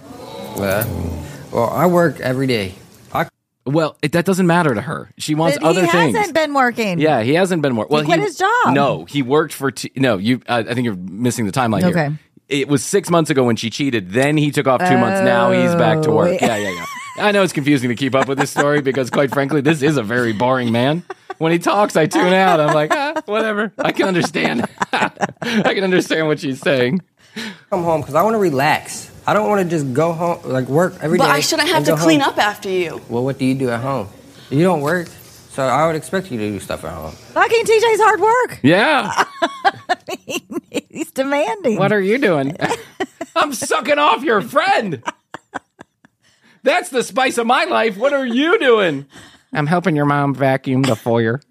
Well, I work every day. Well, that doesn't matter to her. She wants But other things. He hasn't been working. Yeah, he hasn't been working. Well, he quit his job. No, he worked for... I think you're missing the timeline here. Okay. It was 6 months ago when she cheated. Then he took off 2 months. Now he's back to work. Yeah. I know it's confusing to keep up with this story because, quite frankly, this is a very boring man. When he talks, I tune out. I'm like, whatever. I can understand. I can understand what she's saying. Come home because I want to relax. I don't want to just go home, like work every day. But I shouldn't have to clean up after you. Well, what do you do at home? You don't work, so I would expect you to do stuff at home. Fucking TJ's hard work. Yeah. He's demanding. What are you doing? I'm sucking off your friend. That's the spice of my life. What are you doing? I'm helping your mom vacuum the foyer.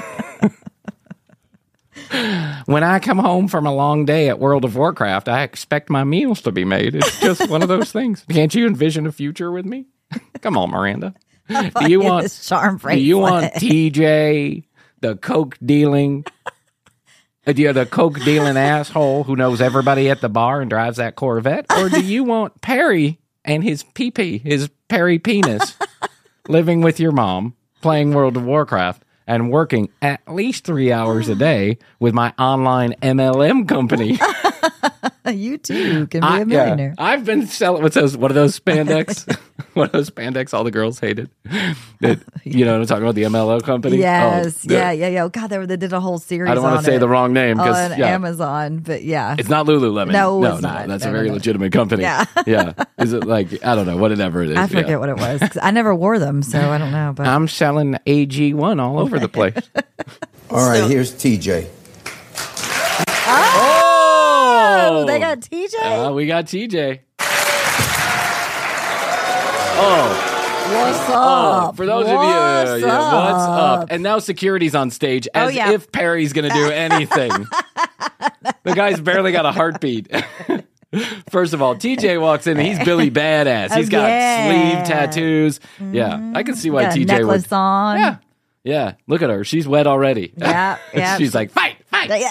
When I come home from a long day at World of Warcraft, I expect my meals to be made. It's just one of those things. Can't you envision a future with me? Come on, Miranda. Do you want TJ, the coke dealing asshole who knows everybody at the bar and drives that Corvette? Or do you want Perry and his pee-pee, his Perry penis, living with your mom, playing World of Warcraft, and working at least 3 hours a day with my online MLM company? You too can be a millionaire. Yeah, I've been selling. What are those spandex? What are those spandex all the girls hated? That, I'm talking about the MLM company. Yes, yeah. Oh God, they did a whole series. I don't want to say the wrong name on Amazon, but yeah, it's not Lululemon. No, it's not. That's a very legitimate company. Yeah. Is it like, I don't know, whatever it is? I forget what it was. 'Cause I never wore them, so I don't know. But I'm selling AG1 all over the place. All right, here's TJ. Oh, they got TJ. We got TJ. What's up? For those of you, what's up? And now security's on stage as if Perry's going to do anything. The guy's barely got a heartbeat. First of all, TJ walks in and he's Billy Badass. He's got sleeve tattoos. Mm-hmm. Yeah, I can see why TJ necklace would. On. Yeah. Look at her. She's wet already. Yeah. She's like, fight. How you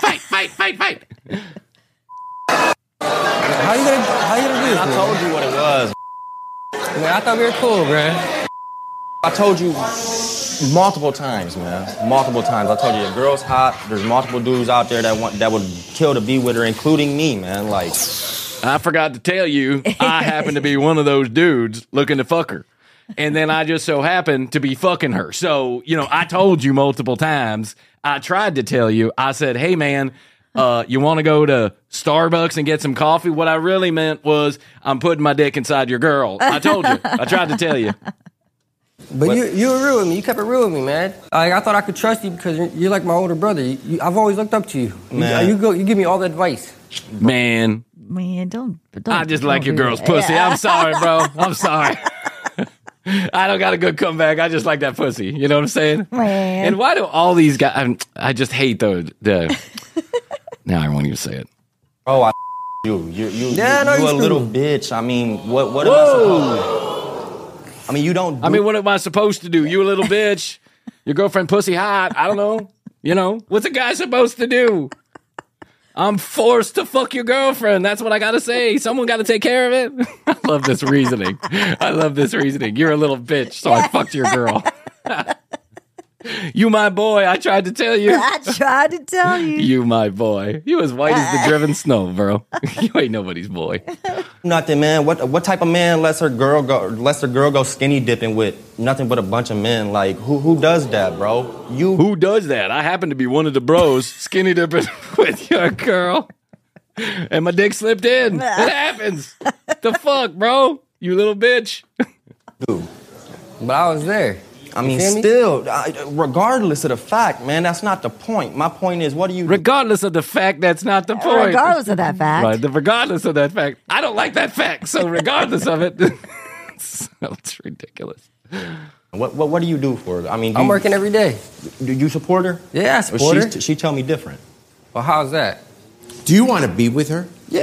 gonna do this? I told you what it was. Man, I thought we were cool, bro. I told you multiple times, man. Multiple times. I told you the girl's hot. There's multiple dudes out there that would kill to be with her, including me, man. Like, I forgot to tell you, I happen to be one of those dudes looking to fuck her. And then I just so happened to be fucking her. So, I told you multiple times. I tried to tell you. I said, hey, man, you want to go to Starbucks and get some coffee? What I really meant was I'm putting my dick inside your girl. I told you. I tried to tell you. But you were real with me. You kept it real with me, man. I thought I could trust you because you're like my older brother. I've always looked up to you. Man. You give me all the advice. Man, don't I just like your girl's pussy. I'm sorry, bro. I'm sorry. I don't got a good comeback. I just like that pussy. You know what I'm saying? Man. And why do all these guys... I just hate the... Now I won't even say it. Oh, you're a little bitch. I mean, what am I supposed to... I mean, you don't... I mean, what am I supposed to do? You a little bitch. Your girlfriend pussy hot. I don't know. What's a guy supposed to do? I'm forced to fuck your girlfriend. That's what I got to say. Someone got to take care of it. I love this reasoning. You're a little bitch, so I fucked your girl. You my boy. I tried to tell you. You my boy. You as white as the driven snow, bro. You ain't nobody's boy. Nothing, man. What type of man lets her girl go skinny dipping with nothing but a bunch of men? Like, who does that, bro? Who does that? I happen to be one of the bros skinny dipping with your girl. And my dick slipped in. It happens. The fuck, bro? You little bitch. Dude. But I was there. I mean, still, regardless of the fact, man, that's not the point. My point is, what do you... Regardless of the fact, that's not the point. Regardless of that fact. Right, regardless of that fact. I don't like that fact, so regardless of it, it's ridiculous. What do you do for her? I mean, I'm working every day. Do you support her? Yeah, I support her. She tell me different. Well, how's that? Do you want to be with her? Yeah.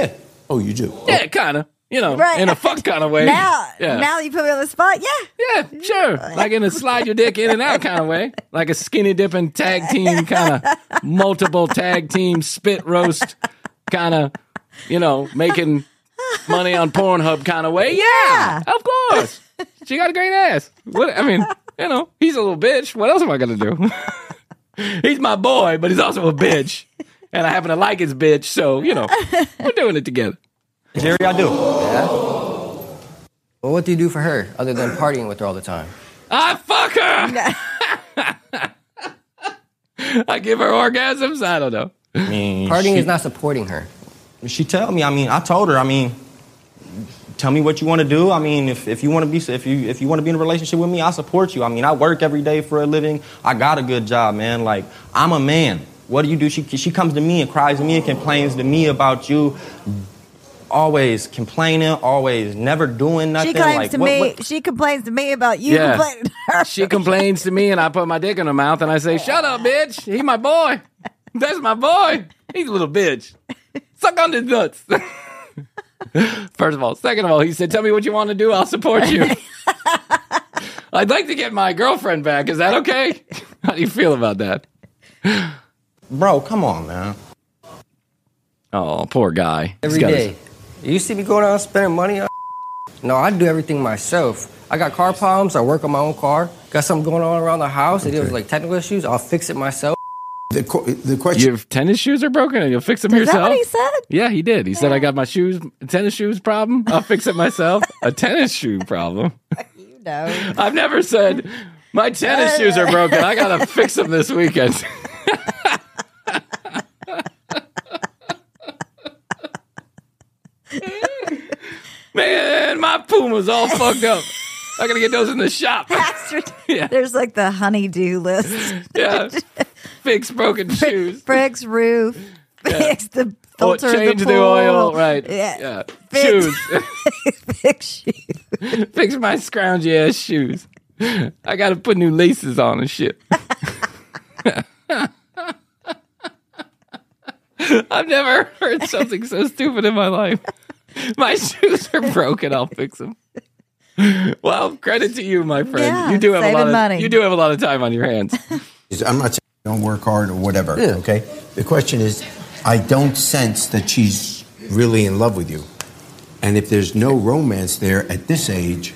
Oh, you do? Yeah, kind of. You know, Right. in a fuck kind of way. Now yeah. you put me on the spot. Yeah. Yeah, sure. Like in a slide your dick in and out kind of way. Like a skinny dipping tag team kind of multiple tag team spit roast kind of, you know, making money on Pornhub kind of way. Yeah, of course. She got a great ass. What? I mean, you know, he's a little bitch. What else am I going to do? He's my boy, but he's also a bitch. And I happen to like his bitch. So, you know, we're doing it together. Jerry, I do. Yeah? Well, what do you do for her other than partying with her all the time? I fuck her. I give her orgasms. I don't know. I mean, Partying is not supporting her. She tell me. I mean, I told her. I mean, tell me what you want to do. I mean, if you want to be if you want to be in a relationship with me, I support you. I mean, I work every day for a living. I got a good job, man. Like, I'm a man. What do you do? She comes to me and cries to me and complains to me about you. Always complaining, always never doing nothing. She claims like, to me. She complains to me about you complaining to her. She complains to me, and I put my dick in her mouth, and I say, "Shut up, bitch! He my boy. That's my boy. He's a little bitch. Suck on his nuts." First of all, second of all, he said, "Tell me what you want to do. I'll support you." I'd like to get my girlfriend back. Is that okay? How do you feel about that, bro? Come on, man. Oh, poor guy. Every day. You see me going out spending money on No, I do everything myself. I got car problems. I work on my own car. Got something going on around the house. It was like technical issues. I'll fix it myself. The question: your tennis shoes are broken and you'll fix them yourself? Is that what he said? Yeah, he did. He said, "I got my tennis shoes problem. I'll fix it myself." A tennis shoe problem. You know. I've never said my tennis shoes are broken. I gotta fix them this weekend. Man, my Puma's all fucked up. I gotta get those in the shop. Yeah. There's like the honeydew list. Yeah. Fix broken shoes. Fix roof. Fix the filter change in the pool. oil. Right. Yeah. Shoes. Fix shoes. Fix my scroungy ass shoes. I gotta put new laces on and shit. I've never heard something so stupid in my life. My shoes are broken. I'll fix them. Well, credit to you, my friend. Yeah, you do have a lot of money. You do have a lot of time on your hands. I'm not saying don't work hard or whatever. Yeah. Okay. The question is, I don't sense that she's really in love with you, and if there's no romance there at this age,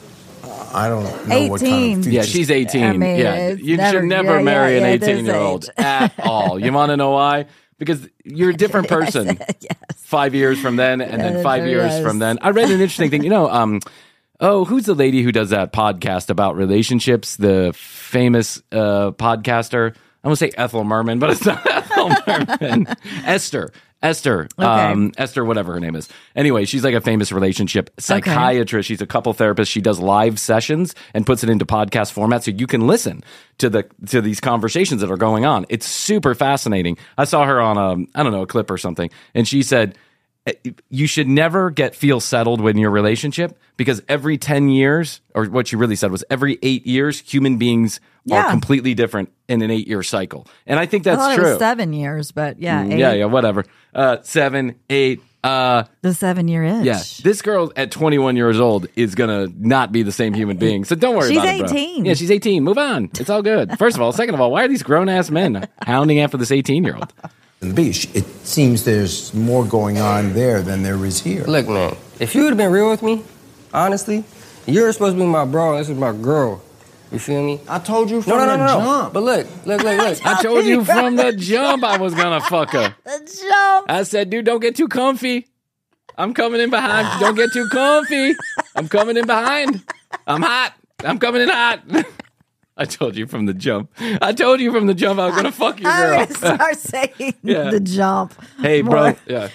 I don't know what kind 18. of future. Yeah, she's 18. I mean, yeah, it's you never- should never yeah, marry yeah, an this 18-year-old age. at all. You want to know why? Because you're a different person. Yes. 5 years from then, and then 5 sure years is. from then. I read an interesting thing. You know, who's the lady who does that podcast about relationships? The famous podcaster. I want to say Ethel Merman, but it's not Ethel Merman. Esther, Okay. Esther, whatever her name is. Anyway, she's like a famous relationship psychiatrist. She's a couple therapist. She does live sessions and puts it into podcast format so you can listen to these conversations that are going on. It's super fascinating. I saw her on a clip or something, and she said, you should never feel settled when your relationship, because every 10 years, or what she really said was every 8 years, human beings are completely different in an 8-year cycle. And I think that's I thought true. It was 7 years, but yeah, 8. Yeah, whatever. 7, 8. The 7-year itch. Yeah, this girl at 21 years old is gonna not be the same human being. So don't worry She's about it, bro. 18. Yeah, she's 18. Move on. It's all good. First of all, second of all, why are these grown ass men hounding after this 18-year-old? It seems there's more going on there than there is here. Look, man, if you would have been real with me, honestly, you're supposed to be my bro, and this is my girl. You feel me? I told you from No. the jump. But look. I told you from the jump I was gonna fuck her. The jump. I said, dude, don't get too comfy. I'm coming in behind. Don't get too comfy. I'm coming in behind. I'm hot. I'm coming in hot. I told you from the jump. I was going to fuck you, girl. I'm going to start saying the jump. Hey, more. bro. Yeah.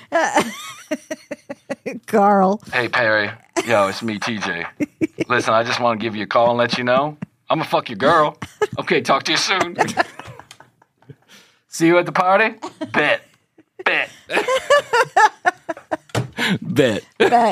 Carl. Hey, Perry. Yo, it's me, TJ. Listen, I just want to give you a call and let you know I'm going to fuck your girl. Okay, talk to you soon. See you at the party? Bet. Bet.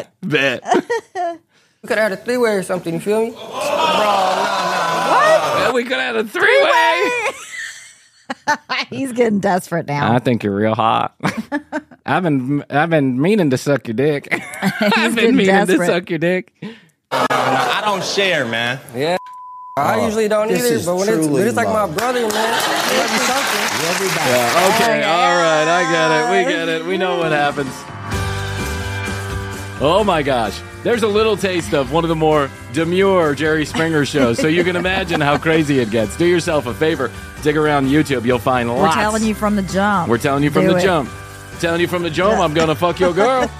We could have had a 3-way or something, you feel me? What? Well, we could have had a 3-way. He's getting desperate now. I think you're real hot. I've been meaning to suck your dick. I've been meaning to suck your dick. I don't share, man. Yeah. I usually don't either, but when it's like my brother, man, I love you something. Yeah, okay, all right, I get it. We get it. We know what happens. Oh my gosh. There's a little taste of one of the more demure Jerry Springer shows, so you can imagine how crazy it gets. Do yourself a favor. Dig around YouTube. You'll find lots. We're telling you from the jump. We're telling you from the jump. Telling you from the jump, I'm going to fuck your girl.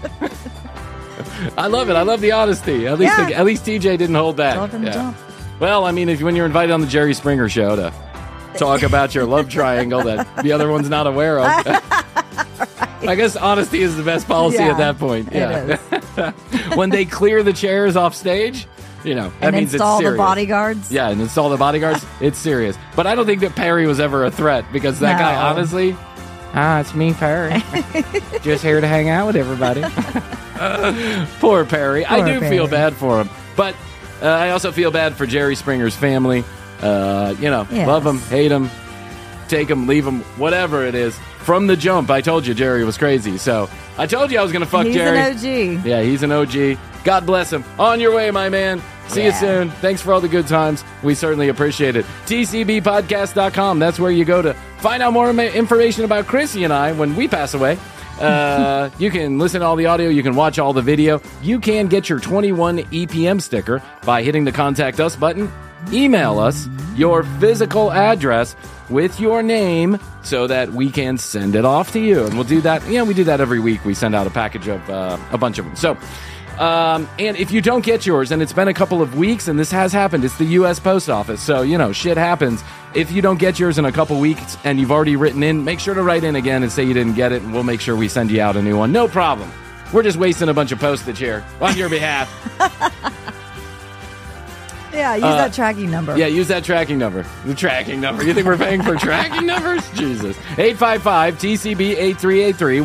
I love it. I love the honesty. At least TJ didn't hold back. From the jump. Well, I mean, when you're invited on the Jerry Springer show to talk about your love triangle that the other one's not aware of, I guess honesty is the best policy at that point. Yeah. When they clear the chairs off stage, that means it's serious. Install the bodyguards. Yeah, and install the bodyguards. It's serious. But I don't think that Perry was ever a threat because that guy, honestly, it's me, Perry. Just here to hang out with everybody. Poor Perry. I do feel bad for him. But I also feel bad for Jerry Springer's family. Love him, hate him, take him, leave him, whatever it is. From the jump, I told you Jerry was crazy. So I told you I was going to fuck Jerry. He's an OG. Yeah, he's an OG. God bless him. On your way, my man. See you soon. Thanks for all the good times. We certainly appreciate it. TCBpodcast.com. That's where you go to find out more information about Chrissy and I when we pass away. You can listen to all the audio. You can watch all the video. You can get your 21 EPM sticker by hitting the Contact Us button. Email us your physical address with your name so that we can send it off to you. And we'll do that. We do that every week. We send out a package of a bunch of them. So, and if you don't get yours, and it's been a couple of weeks, and this has happened, it's the U.S. Post Office. So, shit happens. If you don't get yours in a couple weeks and you've already written in, make sure to write in again and say you didn't get it, and we'll make sure we send you out a new one. No problem. We're just wasting a bunch of postage here on your behalf. Yeah, use that tracking number. Yeah, use that tracking number. The tracking number. You think we're paying for tracking numbers? Jesus. 855-TCB-8383.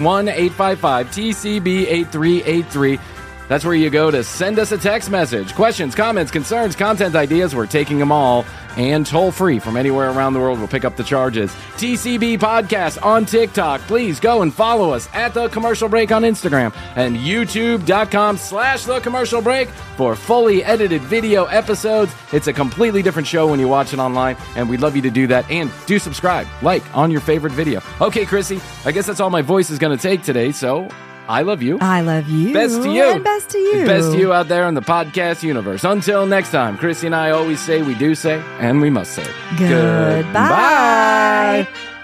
1-855-TCB-8383. That's where you go to send us a text message. Questions, comments, concerns, content ideas. We're taking them all. And toll-free from anywhere around the world. We'll pick up the charges. TCB Podcast on TikTok. Please go and follow us at The Commercial Break on Instagram. And YouTube.com/The Commercial Break for fully edited video episodes. It's a completely different show when you watch it online. And we'd love you to do that. And do subscribe. Like on your favorite video. Okay, Chrissy. I guess that's all my voice is going to take today. So I love you. I love you. Best to you. And best to you. Best to you out there in the podcast universe. Until next time, Chrissy and I always say, we do say, and we must say. Goodbye.